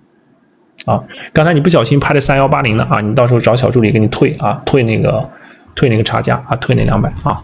刚才你不小心拍的3180的啊，你到时候找小助理给你退那个退那个差价啊，退那200啊。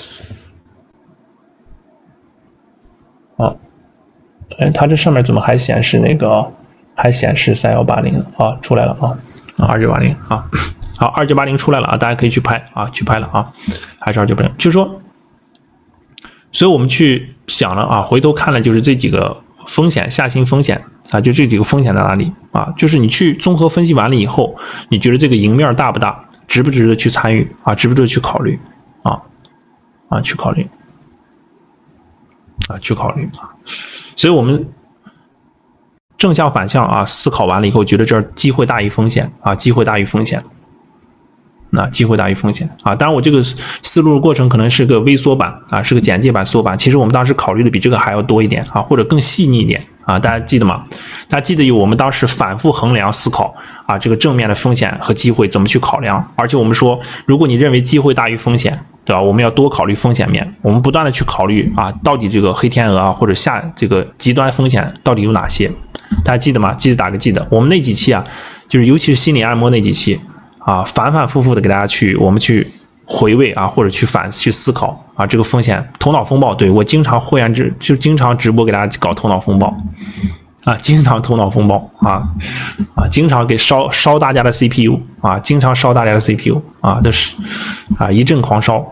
好，哎，它这上面怎么还显示那个？还显示3180啊，出来了啊，2980啊，好，2980出来了啊，大家可以去拍啊，去拍了啊，还是2980，就是说，所以我们去想了啊，回头看了就是这几个风险，下行风险啊，就这几个风险在哪里啊？就是你去综合分析完了以后，你觉得这个赢面大不大，值不值得去参与啊，值不值得去考虑啊，去考虑啊，去考虑啊，所以我们。正向反向啊，思考完了以后，觉得这儿机会大于风险啊，机会大于风险，那机会大于风险啊。当然，我这个思路的过程可能是个微缩版啊，是个简介版缩版。其实我们当时考虑的比这个还要多一点啊，或者更细腻一点啊。大家记得吗？大家记得有我们当时反复衡量思考啊，这个正面的风险和机会怎么去考量。而且我们说，如果你认为机会大于风险，对吧？我们要多考虑风险面，我们不断的去考虑啊，到底这个黑天鹅啊，或者这个极端风险到底有哪些？大家记得吗？记得打个记得。我们那几期啊，就是尤其是心理按摩那几期啊，反反复复的给大家我们去回味啊，或者去思考啊，这个风险头脑风暴。对，我经常经常直播给大家搞头脑风暴啊，经常头脑风暴啊，经常给烧大家的 CPU 啊，经常烧大家的 CPU 啊，这是啊一阵狂烧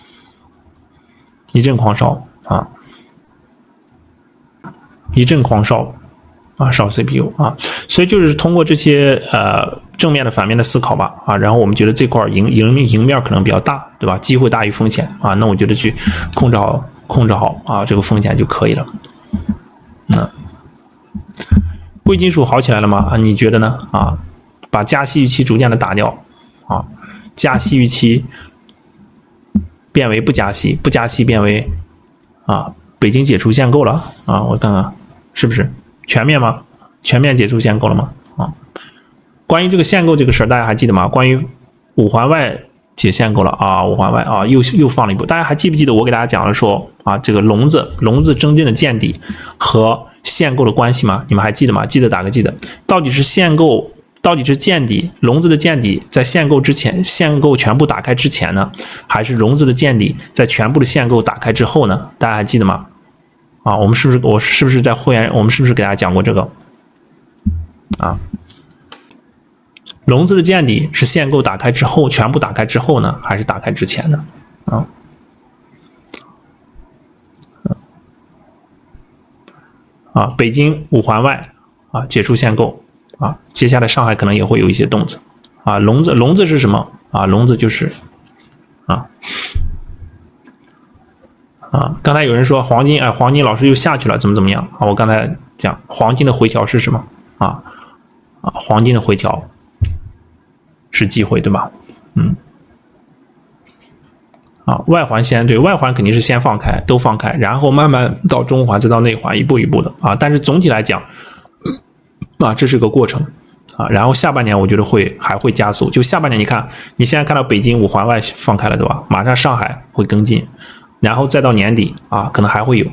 啊，一阵狂烧啊，烧 CPU 啊，所以就是通过这些正面的反面的思考吧啊，然后我们觉得这块赢面可能比较大，对吧？机会大于风险啊，那我觉得去控制好啊这个风险就可以了。贵金属好起来了吗？啊，你觉得呢？啊，把加息预期逐渐的打掉啊，加息预期变为不加息，不加息变为啊北京解除限购了啊，我看看是不是全面吗？全面解除限购了吗？啊，关于这个限购这个事儿，大家还记得吗？关于五环外解限购了啊，五环外啊又放了一步，大家还记不记得我给大家讲了说啊，这个笼子真正的见底和限购的关系吗？你们还记得吗？记得打个记得。到底是见底，笼子的见底在限购之前，限购全部打开之前呢，还是笼子的见底在全部的限购打开之后呢？大家还记得吗？啊，我是不是在会员，我们是不是给大家讲过这个？啊，笼子的见底是限购打开之后，全部打开之后呢，还是打开之前呢？北京五环外啊解除限购啊，接下来上海可能也会有一些动作啊。笼子是什么啊？笼子就是刚才有人说黄金，黄金老师又下去了，怎么样啊？我刚才讲黄金的回调是什么啊？黄金的回调是机会，对吧？外环对，外环肯定是先放开，都放开，然后慢慢到中环，再到内环，一步一步的啊。但是总体来讲，这是个过程啊。然后下半年我觉得还会加速，就下半年你看，你现在看到北京五环外放开了，对吧？马上上海会跟进，然后再到年底啊，可能还会有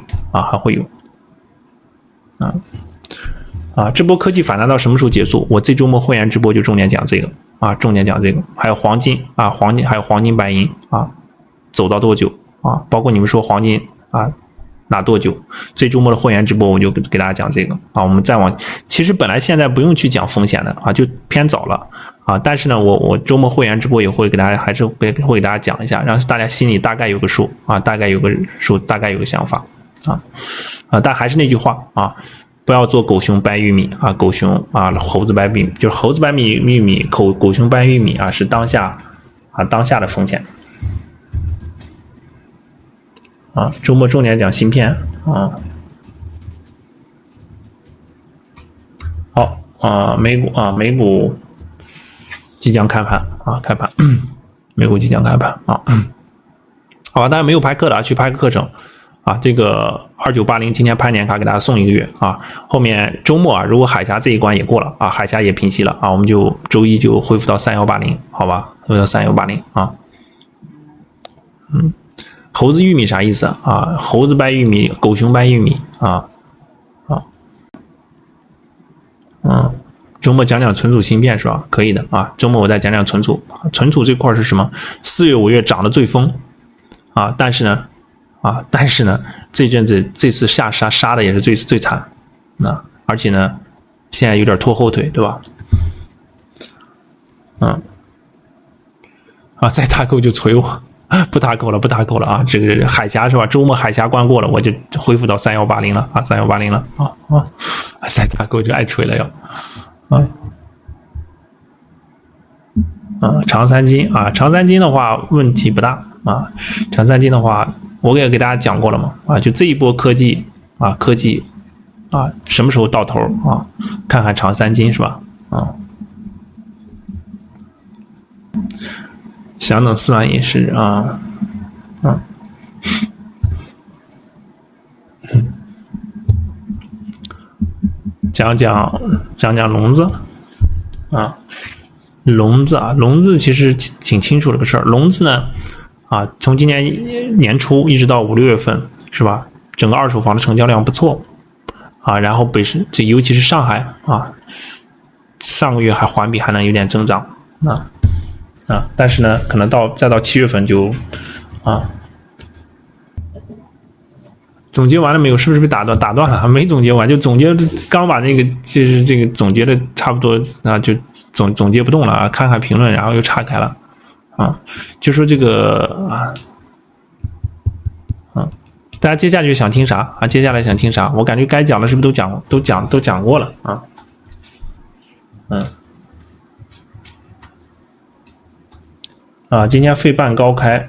这波科技反弹到什么时候结束？我这周末会员直播就重点讲这个啊，重点讲这个，还有黄金啊，还有黄金白银啊。走到多久啊？包括你们说黄金啊，拿多久？这周末的会员直播我就给大家讲这个啊。我们再往，其实本来现在不用去讲风险的啊，就偏早了啊。但是呢，我周末会员直播也会给大家，还是会给大家讲一下，让大家心里大概有个数啊，大概有个数，大概有个想法但还是那句话啊，不要做狗熊掰玉米啊，狗熊啊，猴子掰玉米，就是猴子掰玉米，狗熊掰玉米啊，是当下的风险。周末重点讲芯片好美股即将开盘开盘，美股即将开盘好吧，大家没有拍课的去拍个课程这个2980今天拍年卡给大家送1个月后面周末如果海峡这一关也过了海峡也平息了我们就周一就恢复到3180，好吧，恢复到3180猴子玉米啥意思猴子掰玉米，狗熊掰玉米周末讲讲存储芯片是吧？可以的啊。周末我再讲讲存储，存储这块是什么？4月5月涨得最疯啊，但是呢，这次下杀的也是最惨啊，而且呢，现在有点拖后腿，对吧？再踏够就催我，不踏够了啊！这个海峡是吧？周末海峡关过了，我就恢复到3180了啊，3180了啊！再踏够就爱吹了要。长三金啊，长三金的话问题不大啊。长三金的话，我也给大家讲过了嘛啊，就这一波科技啊，什么时候到头啊？看看长三金是吧？想等4万也是啊，讲讲笼子啊。笼子其实挺清楚的个事儿。笼子呢，从今年年初一直到5、6月份，是吧？整个二手房的成交量不错啊。然后尤其是上海啊，上个月环比还能有点增长但是呢，可能再到7月份就总结完了没有？是不是被打断了？没总结完，就刚把那个就是这个总结的差不多啊，就总结不动了啊。看看评论，然后又岔开了就说这个大家接下去想听啥啊？接下来想听啥？我感觉该讲的是不是都讲过了今天费半高开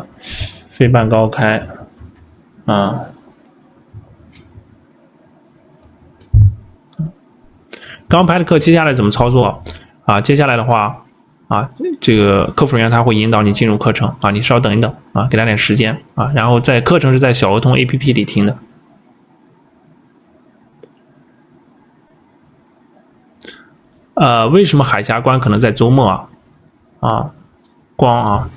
刚排的课接下来怎么操作接下来的话这个客服人员他会引导你进入课程你稍等一等给他点时间然后课程是在小鹅通 APP 里听的。为什么海峡关可能在周末光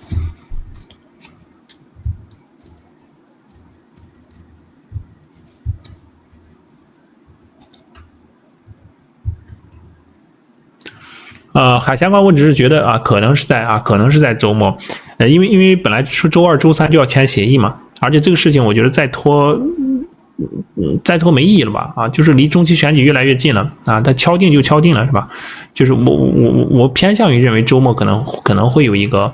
海峡关我只是觉得可能是在周末，因为本来说周2、周3就要签协议嘛，而且这个事情我觉得再拖没意义了吧就是离中期选举越来越近了它敲定就敲定了是吧？就是我偏向于认为周末可能会有一个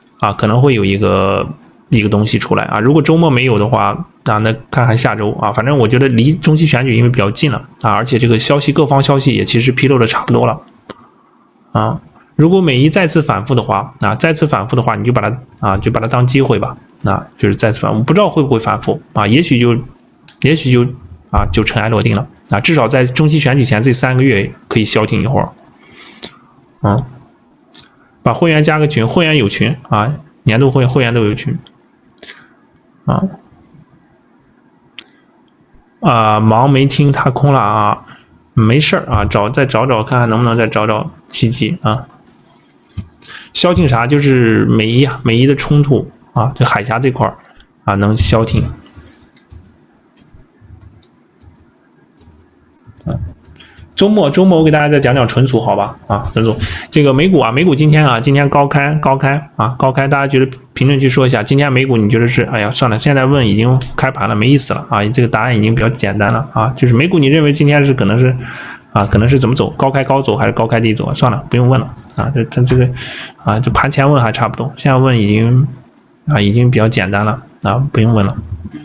一个东西出来如果周末没有的话那看看下周反正我觉得离中期选举因为比较近了而且这个各方消息也其实披露的差不多了如果美伊再次反复的话你就把它当机会吧就是再次反复，不知道会不会反复也许就尘埃落定了至少在中期选举前这3个月可以消停一会儿把会员加个群，会员有群年度会员都有群忙没听他空了没事再找看看能不能再找契机消停啥？就是美伊的冲突这海峡这块能消停周末我给大家再讲讲存储好吧存储这个美股今天高开大家觉得评论区说一下今天美股你觉得是哎呀算了现在问已经开盘了没意思了这个答案已经比较简单了就是美股你认为今天是可能是怎么走高开高走还是高开低走算了不用问了这个就盘前问还差不多现在问已经比较简单了不用问了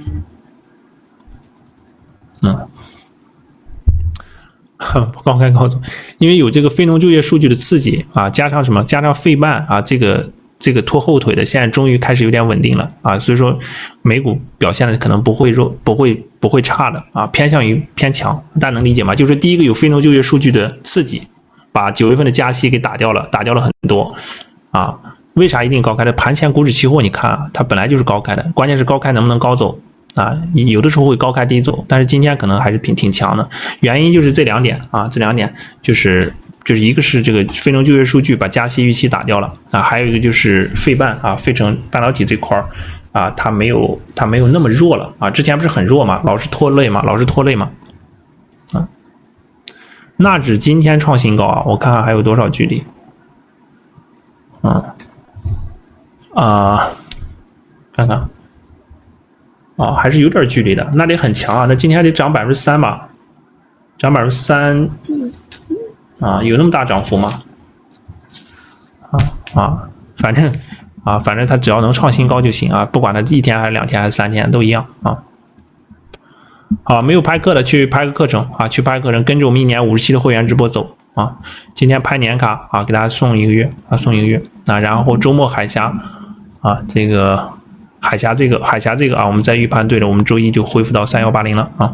高开高走，因为有这个非农就业数据的刺激加上什么？加上费半这个拖后腿的，现在终于开始有点稳定了所以说美股表现的可能不会差的偏向于偏强，大家能理解吗？就是第一个有非农就业数据的刺激，把9月份的加息给打掉了很多为啥一定高开的？盘前股指期货你看它本来就是高开的，关键是高开能不能高走？有的时候会高开低走，但是今天可能还是挺强的，原因就是这两点就是一个是这个非农就业数据把加息预期打掉了还有一个就是费城半导体这块它没有那么弱了之前不是很弱嘛，老是拖累嘛纳指今天创新高啊，我看看还有多少距离。看看，还是有点距离的，那得很强啊，那今天还得涨3%吧，涨3%有那么大涨幅吗？反正它只要能创新高就行啊，不管它1天还是2天还是3天都一样啊。好，没有拍课的去拍个课程啊，去拍课程，跟着我们1年50期的会员直播走啊。今天拍年卡啊，给大家送1个月啊，送1个月啊。然后周末海峡啊，这个海峡这个啊，我们再预判对了，我们周一就恢复到3180了啊。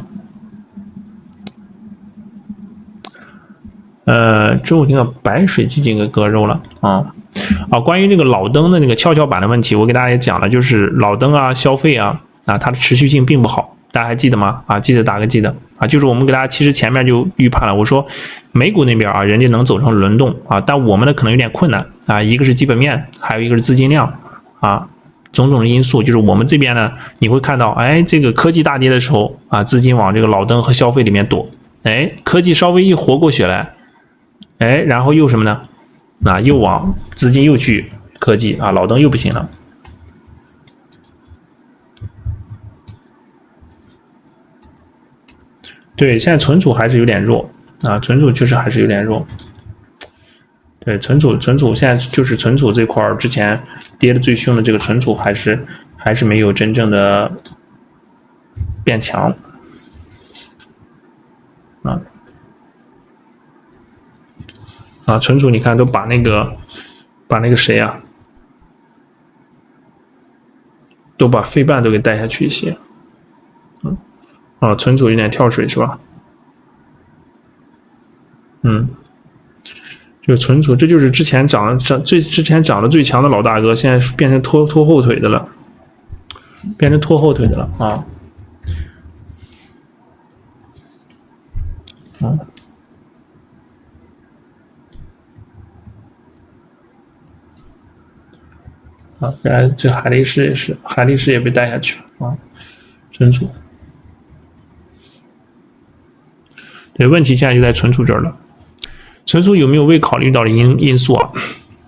周五听到白水基金给割肉了啊。关于这个老登的那个跷跷板的问题，我给大家也讲了，就是老登啊，消费啊，它的持续性并不好，大家还记得吗？记得打个记得啊，就是我们给大家其实前面就预判了，我说美股那边啊，人家能走成轮动啊，但我们的可能有点困难啊，一个是基本面，还有一个是资金量啊，种种的因素，就是我们这边呢，你会看到，这个科技大跌的时候啊，资金往这个老登和消费里面躲，科技稍微一活过血来，然后又什么呢？又往资金又去科技啊，老登又不行了。对，现在存储还是有点弱啊，存储确实还是有点弱。对，存储现在就是存储这块之前跌的最凶的这个存储还是没有真正的变强存储你看都把那个谁啊，都把费半都给带下去一些。存储有点跳水是吧？就存储，这就是之前涨得最强的老大哥，现在变成拖后腿的了，啊。这海力士也是，海力士也被带下去了啊，存储。对，问题现在就在存储这儿了。存储有没有未考虑到的因素啊？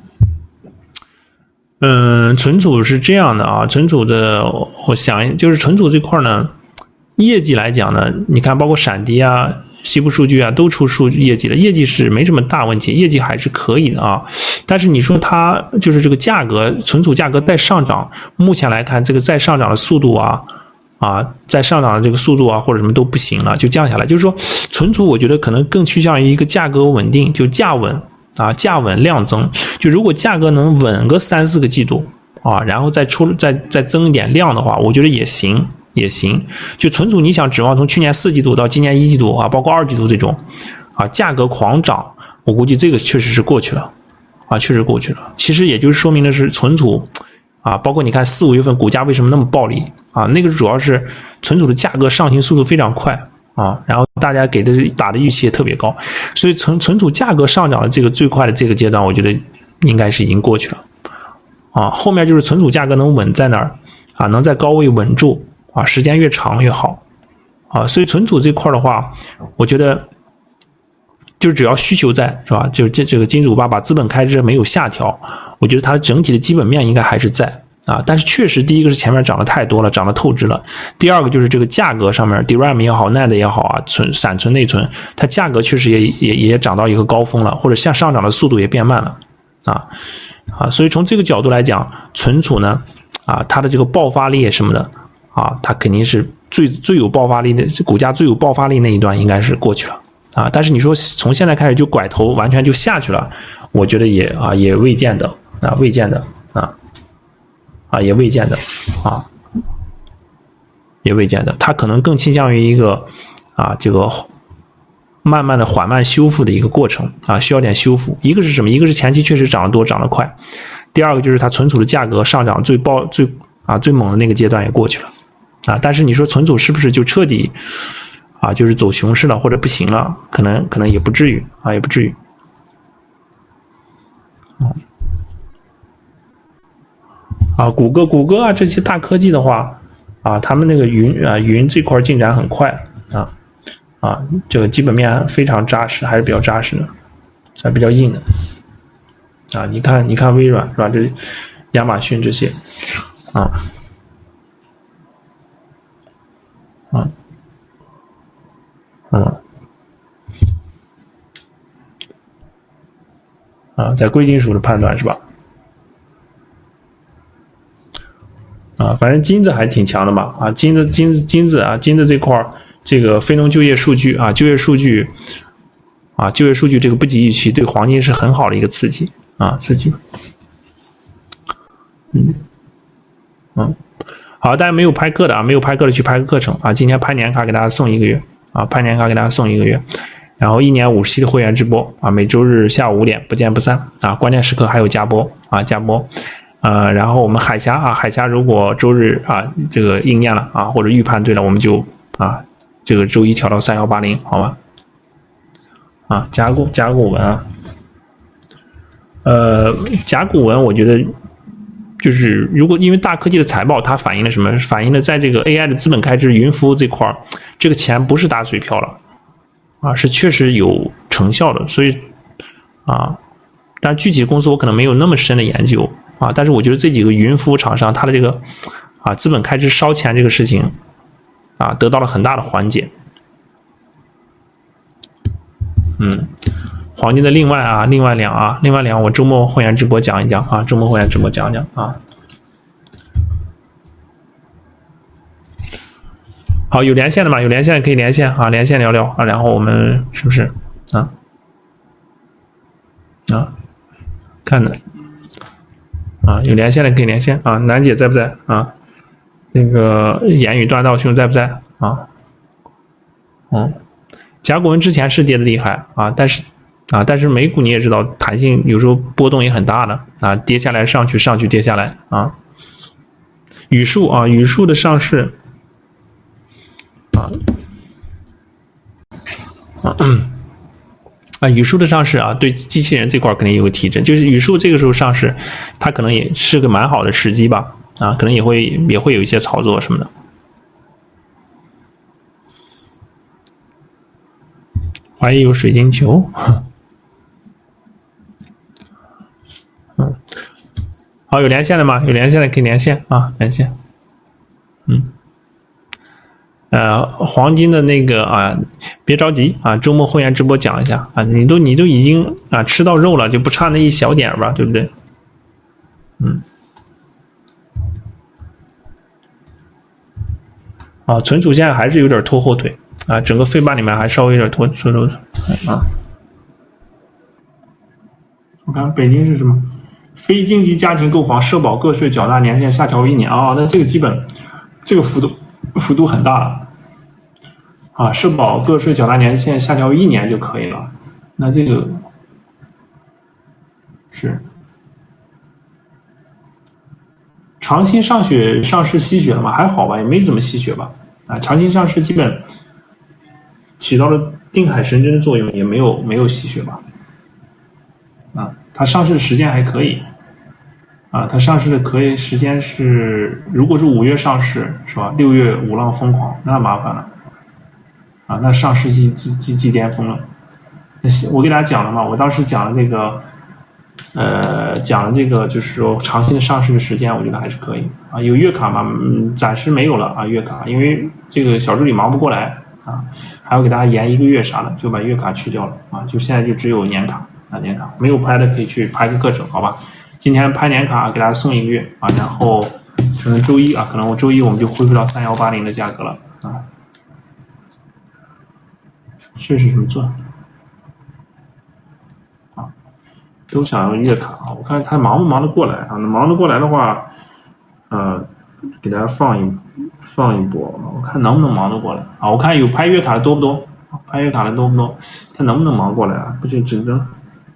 存储是这样的啊，存储的，我想就是存储这块呢，业绩来讲呢，你看包括闪迪啊、西部数据啊，都出业绩了，业绩是没什么大问题，业绩还是可以的啊。但是你说它就是这个价格，存储价格再上涨，目前来看这个再上涨的速度再上涨的这个速度或者什么都不行了，就降下来。就是说，存储我觉得可能更趋向于一个价格稳定，就价稳量增。就如果价格能稳个3-4个季度然后再增一点量的话，我觉得也行。就存储你想指望从去年4季度到今年1季度包括2季度这种价格狂涨，我估计这个确实是过去了确实过去了。其实也就是说明的是存储包括你看4-5月份股价为什么那么暴利那个主要是存储的价格上行速度非常快然后大家打的预期也特别高，所以存储价格上涨的这个最快的这个阶段，我觉得应该是已经过去了后面就是存储价格能稳在那儿能在高位稳住时间越长越好所以存储这块的话，我觉得就只要需求在是吧？就这个金主爸把资本开支没有下调，我觉得它整体的基本面应该还是在但是确实第一个是前面涨得太多了，涨得透支了，第二个就是这个价格上面 DRAM 也好 NAND 也好闪存内存，它价格确实也涨到一个高峰了，或者上涨的速度也变慢了所以从这个角度来讲，存储呢它的这个爆发力什么的它肯定是最有爆发力的，股价最有爆发力那一段应该是过去了但是你说从现在开始就拐头完全就下去了，我觉得也未见得也未见得它可能更倾向于一个这个慢慢的缓慢修复的一个过程需要点修复。一个是什么？一个是前期确实涨得多涨得快，第二个就是它存储的价格上涨最猛的那个阶段也过去了但是你说存储是不是就彻底就是走熊市了或者不行了？可能也不至于也不至于谷歌这些大科技的话他们那个云这块进展很快啊，这个基本面非常扎实，还是比较扎实的，还比较硬的。啊，你看微软是吧？这亚马逊这些，在贵金属的判断是吧？反正金子还挺强的嘛，金子这块这个非农就业数据就业数据这个不及预期，对黄金是很好的一个刺激。好，大家没有拍课的没有拍课的去拍个课程今天拍年卡给大家送1个月拍年卡给大家送1个月，然后1年5期的会员直播每周日下午5点不见不散关键时刻还有加播然后我们海峡如果周日这个应验了或者预判对了，我们就这个周一调到3180，好吧？甲骨文甲骨文我觉得就是如果因为大科技的财报它反映了什么？反映了在这个 AI 的资本开支、云服务这块这个钱不是打水漂了是确实有成效的，所以但具体的公司我可能没有那么深的研究但是我觉得这几个云服务厂商它的这个资本开支烧钱这个事情得到了很大的缓解。黄金的另外两我周末会员直播讲一讲好，有连线的吗？有连线可以连线连线聊聊然后我们是不是看的有连线的可以连线楠姐在不在那个言语断道兄在不在甲骨文之前是跌的厉害但是美股你也知道弹性有时候波动也很大的跌下来上去跌下来语数的上市语数的上市对机器人这块肯定有个提振，就是语数这个时候上市它可能也是个蛮好的时机吧可能也会有一些操作什么的。怀疑有水晶球好，有连线的吗？有连线的可以连线连线黄金的那个别着急周末会员直播讲一下你都已经吃到肉了，就不差那一小点吧，对不对？存储现在还是有点拖后腿整个费半里面还稍微有点拖腿我看北京是什么？非经济家庭购房社保个税缴纳年限下调1年那这个基本这个幅度很大了社保个税缴纳年限下调1年就可以了，那这个是长兴上市吸血了吗？还好吧，也没怎么吸血吧长兴上市基本起到了定海神针的作用，也没有吸血吧它上市的时间还可以它上市的时间是如果是5月上市是吧？6月5浪疯狂那麻烦了那上市即巅峰了。我给大家讲了嘛，我当时讲了这个就是说长兴的上市的时间我觉得还是可以有月卡嘛暂时没有了月卡，因为这个小助理忙不过来还要给大家延1个月啥的，就把月卡去掉了就现在就只有年卡年卡没有拍的可以去拍个课程好吧？今天拍年卡给大家送1个月然后可能周一可能周一我们就恢复到3180的价格了这是什么做都想要月卡我看他忙不忙得过来忙得过来的话给大家放一波我看能不能忙得过来我看有拍月卡的多不多？拍月卡的多不多？他能不能忙过来不就只能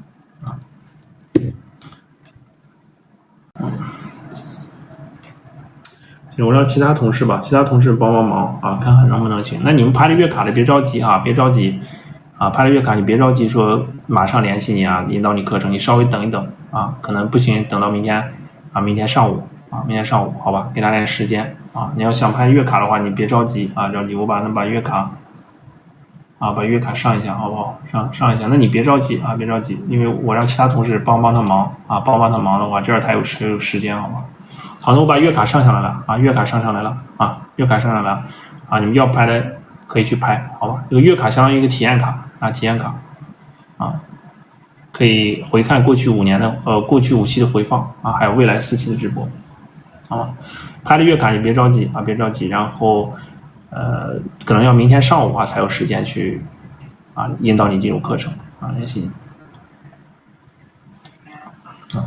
行，我让其他同事帮忙看看能不能行。那你们拍了月卡的别着急别着急拍了月卡你别着急说马上联系你引导你课程，你稍微等一等可能不行，等到明天明天上午好吧，给大家点时间你要想拍月卡的话你别着急我把月卡啊，把月卡上一下，好不好？上一下。那你别着急啊，别着急，因为我让其他同事帮他忙啊，帮他忙的话，这样他有时间，好吗？好，那我把月卡上上来了啊，月卡上来了啊，月卡上来了啊，你们要拍的可以去拍，好吧？这个月卡相当于一个体验卡啊，体验卡啊，可以回看过去5年的过去5期的回放啊，还有未来4期的直播，啊，拍的月卡你别着急啊，别着急，然后可能要明天上午啊才有时间去啊引导你进入课程啊，联系你啊。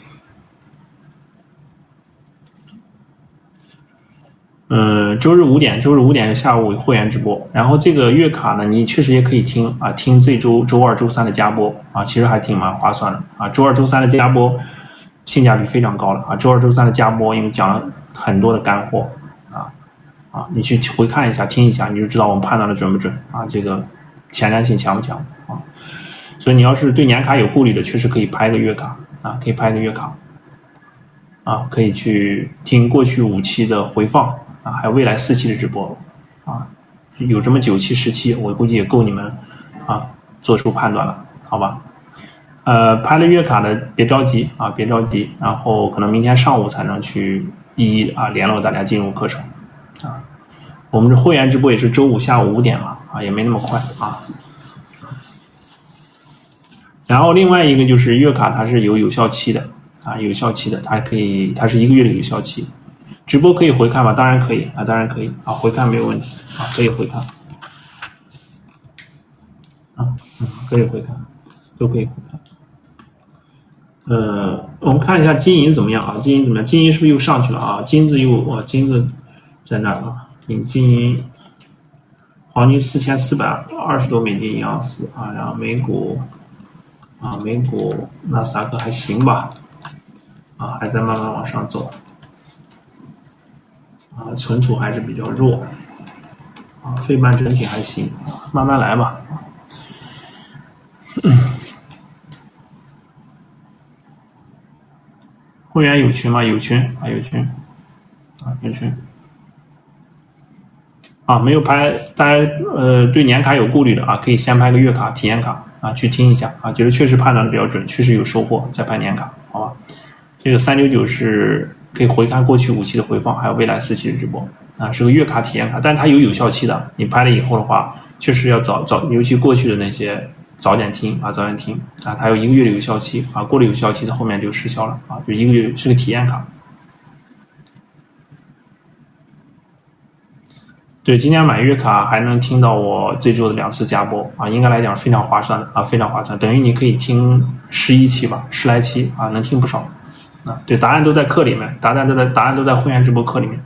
周日5点下午会员直播，然后这个月卡呢，你确实也可以听啊，听这周2、周3的加播啊，其实还蛮划算的啊。周2、周3的加播性价比非常高了啊，周2、周3的加播因为讲了很多的干货啊，你去回看一下、听一下，你就知道我们判断的准不准啊，这个前瞻性强不强啊。所以你要是对年卡有顾虑的，确实可以拍个月卡啊，可以拍个月卡啊，可以去听过去5期的回放。啊，还有未来4期的直播，啊，有这么9期、10期，我估计也够你们啊做出判断了，好吧？拍了月卡的别着急啊，别着急，然后可能明天上午才能去一一啊联络大家进入课程啊。我们这会员直播也是周5下午5点嘛，啊，也没那么快啊。然后另外一个就是月卡它是有效期的啊，有效期的，它是1个月的有效期。直播可以回看吗？当然可以啊，当然可以啊，回看没有问题啊，可以回看啊，可以回看，都可以回看。我们看一下金银怎么样啊？金银怎么样？金银是不是又上去了啊？金子在那啊？金银，黄金4420多美金一盎司啊，然后美股纳斯达克还行吧，啊，还在慢慢往上走。啊，存储还是比较弱，啊，费半整体还行，慢慢来吧。会员有群吗？有群啊，有群，啊，有群。啊，没有拍，大家对年卡有顾虑的啊，可以先拍个月卡、体验卡啊，去听一下啊，觉得确实判断的比较准，确实有收获，再拍年卡，好吧？这个399是。可以回看过去5期的回放，还有未来4期的直播啊，是个月卡体验卡，但是它有效期的。你拍了以后的话，确实要早，尤其过去的那些早点听啊，它有1个月的有效期啊，过了有效期的后面就失效了啊，就1个月是个体验卡。对，今天买月卡还能听到我这周的2次加播啊，应该来讲非常划算的啊，非常划算，等于你可以听11期吧，10来期啊，能听不少。啊，对，答案都在课里面，答案都在会员直播课里面，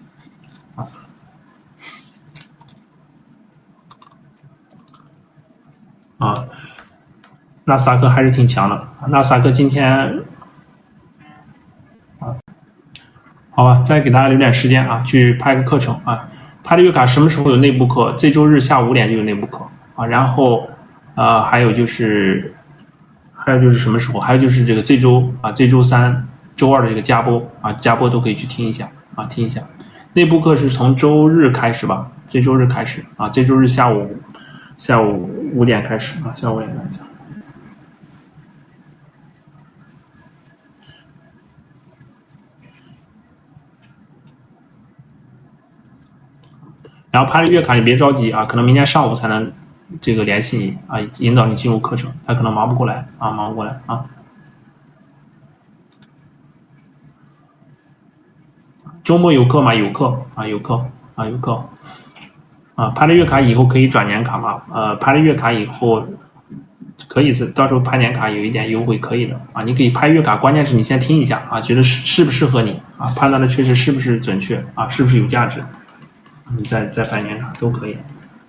啊，纳斯达克还是挺强的，纳斯达克今天，啊，好吧，再给大家留点时间啊，去拍个课程啊，拍的月卡什么时候有内部课？这周日下午5点就有内部课啊，然后还有就是什么时候？还有就是这周3、周2的这个加播啊，加播都可以去听一下啊，听一下。内部课是从周日开始吧？这周日开始啊，这周日下午5点开始啊，下午5点开始。然后拍了月卡你别着急啊，可能明天上午才能这个联系你啊，引导你进入课程，他可能忙不过来啊。周末有课吗？有课啊，有课啊。拍了月卡以后可以转年卡吗？拍了月卡以后可以到时候拍年卡有一点优惠可以的啊。你可以拍月卡，关键是你先听一下啊，觉得适不适合你啊，判断的确实是不是准确啊，是不是有价值，你再拍年卡都可以。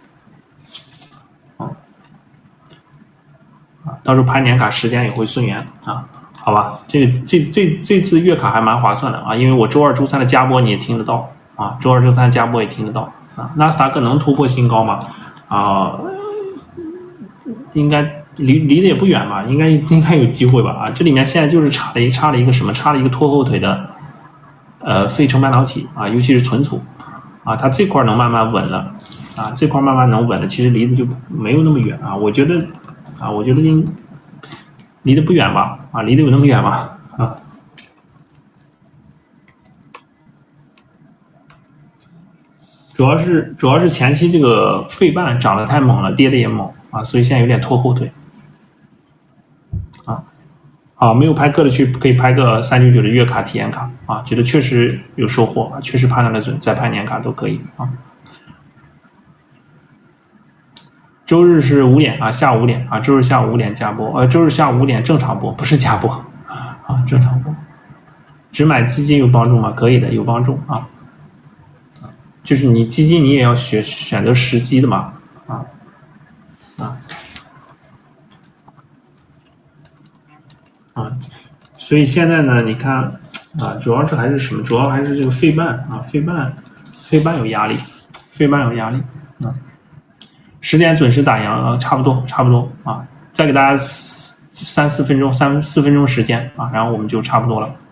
到时候拍年卡时间也会顺延啊。好吧，这次月卡还蛮划算的啊，因为我周2、周3的加播你也听得到啊，周2、周3的加播也听得到啊。纳斯达克能突破新高吗？啊，应该离得也不远吧，应该有机会吧啊。这里面现在就是差了一个什么？差了一个拖后腿的费城半导体啊，尤其是存储啊，它这块能慢慢稳了啊，这块慢慢能稳了，其实离得就没有那么远啊。我觉得离得不远吧，啊，离得有那么远吗？啊。主要是前期这个费半涨得太猛了，跌得也猛啊，所以现在有点拖后腿。啊，没有拍个的可以拍个399的月卡体验卡啊，觉得确实有收获，确实判断的准，再拍年卡都可以啊。周日是5点啊，下午5点啊，周日下午5点加播，周日下午5点正常播，不是加播啊，正常播。只买基金有帮助吗？可以的，有帮助啊。就是你基金你也要选择时机的嘛，所以现在呢，你看啊，主要是还是什么？主要还是这个费半啊，费半有压力，费半有压力啊。10点准时打烊啊，差不多啊，再给大家3-4分钟，3-4分钟时间啊，然后我们就差不多了。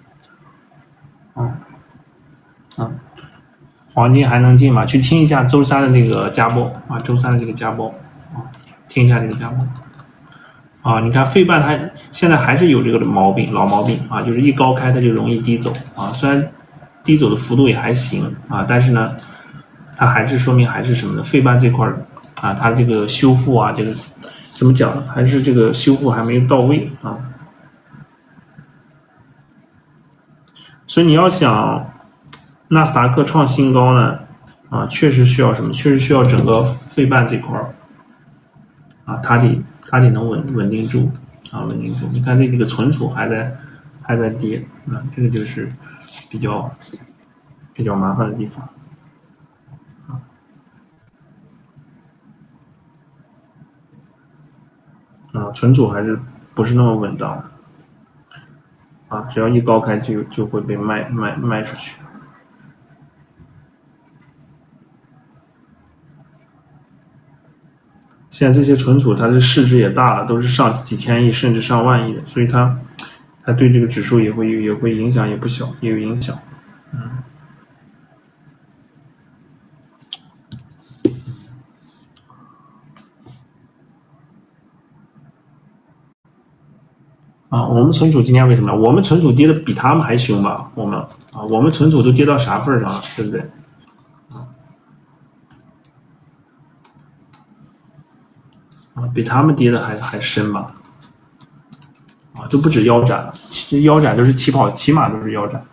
黄金还能进吗？去听一下周三的那个加播啊，周三的这个加播啊，听一下这个加播啊。你看费半它现在还是有这个老毛病啊，就是一高开它就容易低走啊。虽然低走的幅度也还行啊，但是呢，它还是说明还是什么呢？费半这块啊，它这个修复啊，这个怎么讲？还是这个修复还没有到位啊。所以你要想纳斯达克创新高呢，啊，确实需要什么？确实需要整个费半这块啊，它得能稳定住啊，稳定住。你看这个存储还在跌啊，这个就是比较麻烦的地方啊，存储还是不是那么稳当啊，只要一高开就会被卖出去。现在这些存储它的市值也大了，都是上几千亿甚至上万亿的，所以它对这个指数也会影响，也不小，也有影响。我们存储今天为什么？我们存储跌的比他们还凶吧？我们存储都跌到啥份上了，对不对？比他们跌的还深吧？都不止腰斩了，腰斩都是起码都是腰斩。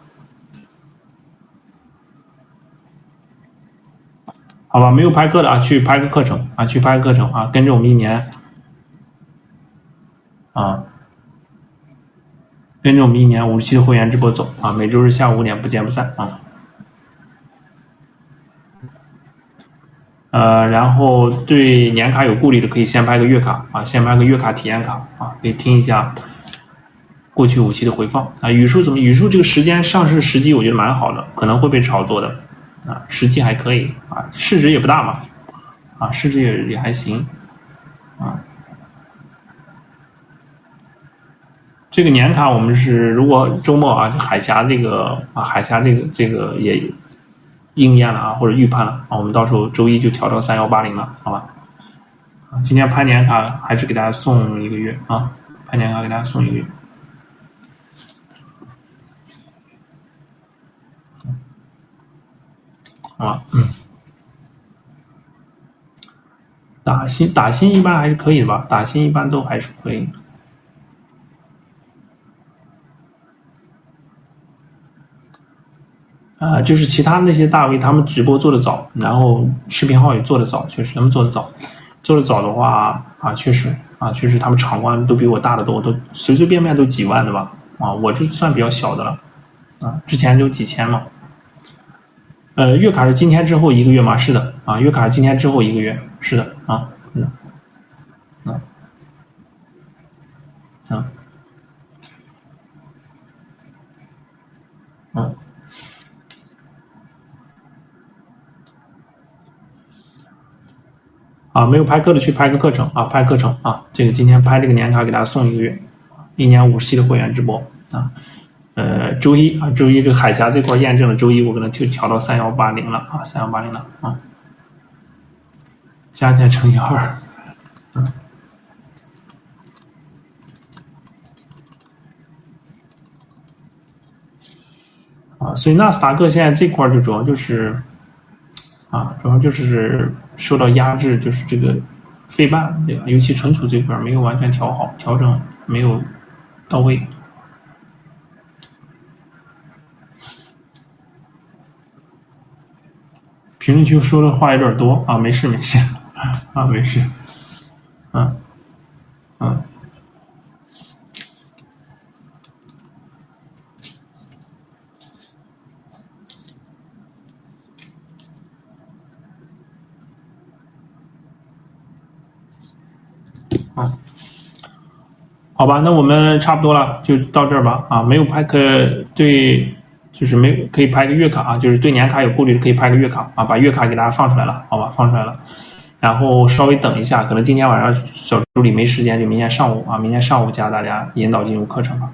好吧，没有拍课的啊，去拍个课程啊，跟着我们1年啊，跟着我们1年57的会员直播走啊，每周日下午5点不见不散啊。然后对年卡有顾虑的，可以先拍个月卡啊，先拍个月卡体验卡啊，可以听一下过去5期的回放啊。语数这个时间上市时机我觉得蛮好的，可能会被炒作的啊，时机还可以啊，市值也不大嘛啊，市值也还行啊。这个年卡我们是如果周末啊，海峡这个也应验了啊，或者预判了啊，我们到时候周一就调到3180了，好吧？今天拍年卡还是给大家送1个月啊，拍年卡给大家送1个月。啊，打新一般还是可以的吧？打新一般都还是可以。就是其他那些大 V 他们直播做的早，然后视频号也做的早，确实他们做的早的话啊，确实他们场观都比我大得多，都随随便便都几万的吧啊，我这算比较小的了啊，之前就几千嘛。月卡是今天之后1个月吗？是的啊，月卡是今天之后1个月，是的啊，没有拍课的去拍个课程啊，拍课程啊，这个今天拍这个年卡给大家送1个月，1年57的会员直播啊。周一这个海峡这块验证了，周一我可能就调到3180了啊，3180了啊。 加起来乘以2。所以纳斯达克现在这块就主要就是受到压制，就是这个费半对吧？尤其存储这块没有完全调整没有到位。评论区说的话有点多啊，没事没事没事，好吧，那我们差不多了，就到这儿吧啊，没有拍对，就是可以拍个月卡啊，就是对年卡有顾虑的可以拍个月卡啊，把月卡给大家放出来了，好吧，放出来了，然后稍微等一下，可能今天晚上小助理没时间，就明天上午加大家引导进入课程吧，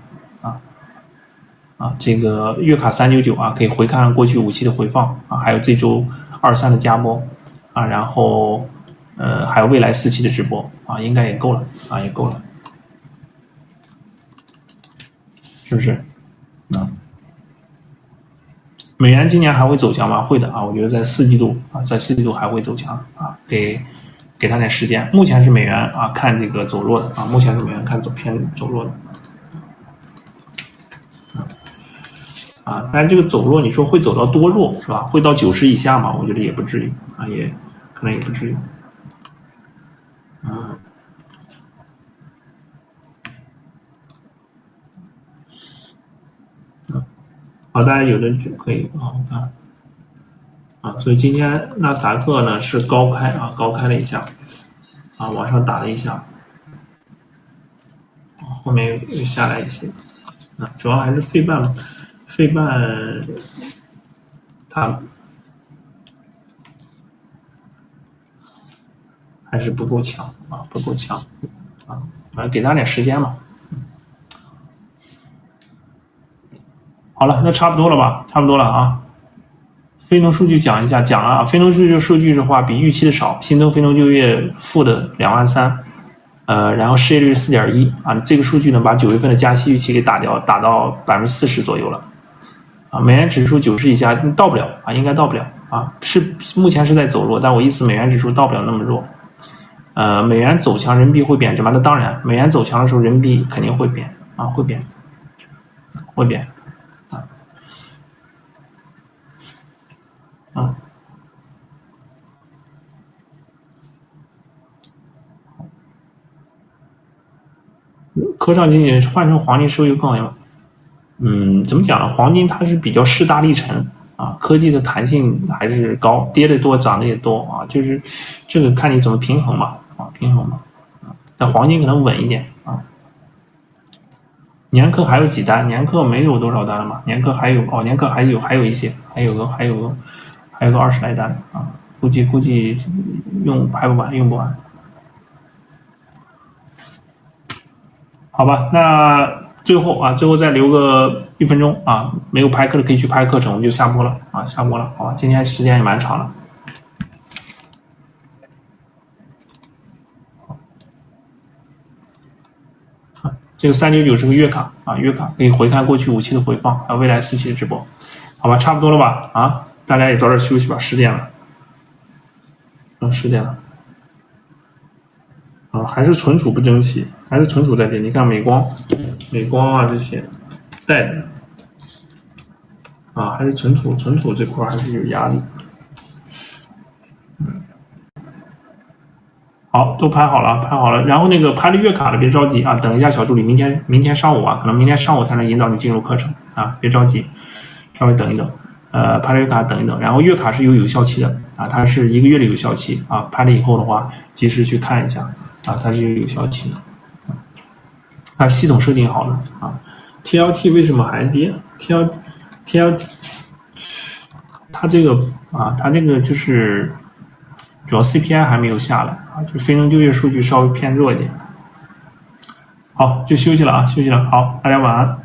这个月卡399啊，可以回看过去5期的回放啊，还有这周2、3的加播啊，然后还有未来4期的直播啊，应该也够了啊，也够了。是不是？美元今年还会走强吗？会的啊，我觉得在4季度还会走强啊，给他点时间。目前是美元啊，看这个走弱的啊，目前是美元看偏走弱的但是这个走弱，你说会走到多弱是吧？会到90以下吗？我觉得也不至于啊，可能也不至于。大家有的就可以所以今天纳斯达克呢是高开了一下往上打了一下，后面又下来一些主要还是费半它还是不够强反正给他点时间嘛。好了，那差不多了吧？差不多了啊。非农数据讲一下，讲了啊。非农数据的话，比预期的少，新增非农就业负的23000，然后失业率4.1啊。这个数据呢，把9月份的加息预期给打到40%左右了啊。美元指数90以下到不了啊，应该到不了啊。目前是在走弱，但我意思美元指数到不了那么弱。美元走强，人民币会贬值吗？那当然，美元走强的时候，人民币肯定会贬啊，会贬。科创经济换成黄金收益更好吗？怎么讲呢？黄金它是比较势大力沉啊，科技的弹性还是高，跌的多涨的也多啊，就是这个看你怎么平衡嘛但黄金可能稳一点啊。年科还有几单？年科没有多少单了嘛？年科还有一些，还有个20来单啊，估计拍不完，用不完。好吧，那最后再留个1分钟啊，没有拍课的可以去拍课程，我们就下播了啊，好吧，今天时间也蛮长了。这个399是个月卡啊，月卡可以回看过去5期的回放，还有未来4期的直播，好吧，差不多了吧啊，大家也早点休息吧，10点了，10点了。还是存储不争气，还是存储在跌。你看美光啊这些带的还是存储这块还是有压力。好，都拍好了，然后那个拍了月卡的别着急啊，等一下小助理明天上午可能明天上午才能引导你进入课程啊，别着急，稍微等一等。拍了月卡等一等，然后月卡是有效期的啊，它是1个月的有效期啊，拍了以后的话及时去看一下啊，它是有效期的，它是系统设定好的啊。TLT 为什么还跌？TLT 它这个就是主要 CPI 还没有下来啊，就非农就业数据稍微偏弱一点。好，就休息了，好，大家晚安。